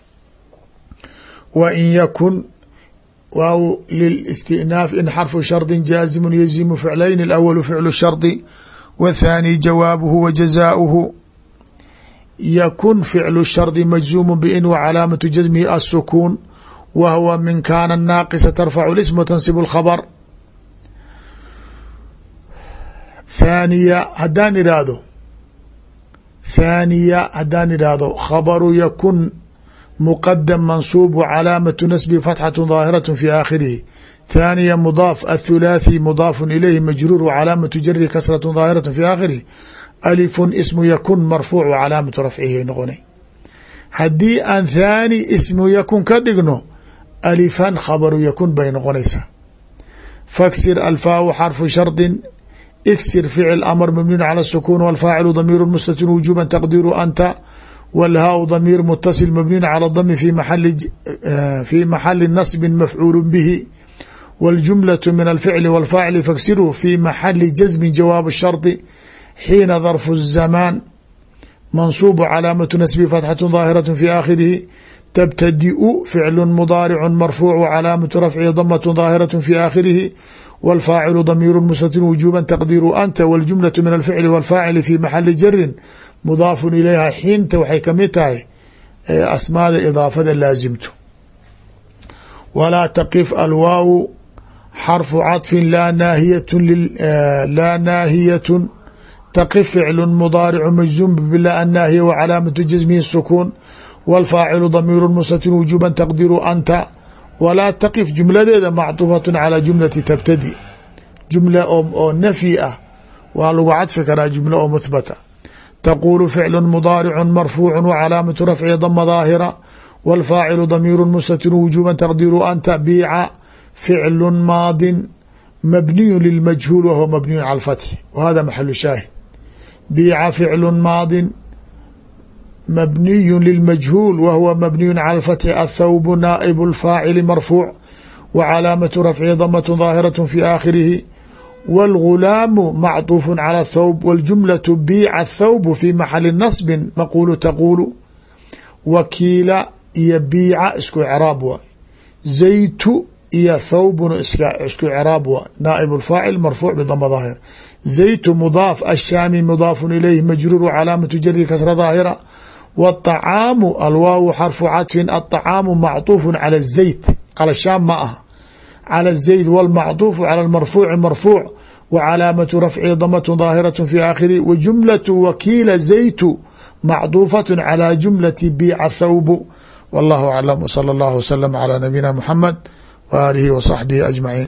wa in yakun waaw lilاstinaaf in xarfu shardi jaazimu yazimu ficlayn اlawalu ficlu shardi wاthaani jawaabuhu wa jazaauhu yakun ficlu shardi majzuumu bin wa calaamatu jasmihi الsukuun wa huwa min kaana naaqisa tarfacu اlism wa tansibu اlkhabr. thaaniya haddaan idhaahdo thaaniya haddaan idhaahdo khabaru yakun مqdم منصوب وcلاaمة نسب فتحة ظاaهرة في آkhirihi ثانيa مضاaف الثuلاثي مضاaف إليه مجrور وcلاaمة jر كسرة ظاaهرة في آkhirihi ألف اسم ykن مرفوع وcلاaمة رفعhi noqona hadii aan ثاني اسم ykن ka dhigno ألفan khaبر ykن bay noqonaysaa فاksر الفاء xرف شhرط اksر فعل أمر مبني على السكون والفاaعل ضمير مستتر وجوبا تقدير أنت والهاء ضمير متصل مبني على الضم في محل في محل نصب مفعول به والجملة من الفعل والفاعل فاكسره في محل جزم جواب الشرط حين ظرف الزمان منصوب علامة نسب فتحة ظاهرة في آخره تبتدئ فعل مضارع مرفوع وعلامة رفعه ضمة ظاهرة في آخره والفاعل ضمير مستتر وجوبا تقدير أنت والجملة من الفعل والفاعل في محل جر مضاaf ilayha xiinta waxay kamid tahay asmaada idaafada laasimto walaa taqif alwaaw xarfu caطfi laa naahiyat laa naahiyat taqif ficlu mudaaricu majzuum bila annaahiya wa calaamatu jasmihi sukuun wاlfaacilu damiiru mustatir wujuuba taqdiru anta walaa taqif jumladeeda macطuufaة calى jumlati tabtadi jumla oo nafyi ah waa lagu cadfi karaa jumla oo muhbata تقول فعل مضارع مرفوع وعلاaمة رفعه ضم ظاaهرة والفاaعل ضمير مستتر وجوبا تقدير أنت بيع فعل ماض مبني للمجهول وهو مبني على الفتح وهذا محل شاهد بيع فعل ماض مبني للمجهول وهو مبني على الفتح الثوب نائب الفاعل مرفوع وعلاaمة رفعه ضمة ظاaهرة في آخره والغلام معطوف على الثوب والجملة بيع الثوب في محل نصب مقول تقول وkiila iyo biica isku craab waay زaytu iyo thawbuna isku craab waay نائب الفاacل مرفوع بضم ظاهر زaytu مضاaف الشاami مضاaف إليه مجrور cلاaمة jر كسر ظاaهرة والطعاam الwaaw xرف caطف الطعاam معطوف على الزayت على الشاam ma aha على الزayd والمعطوف على المرفوع مرفوع وعلاaمة رفعه ضمة ظاaهرة في آkhره وجملة وkiila زayت معطوفة على جملة بيع الثوب والله أعلم وصلى الله وسلم على نبينا محمد وآله وصحبه أجمعين.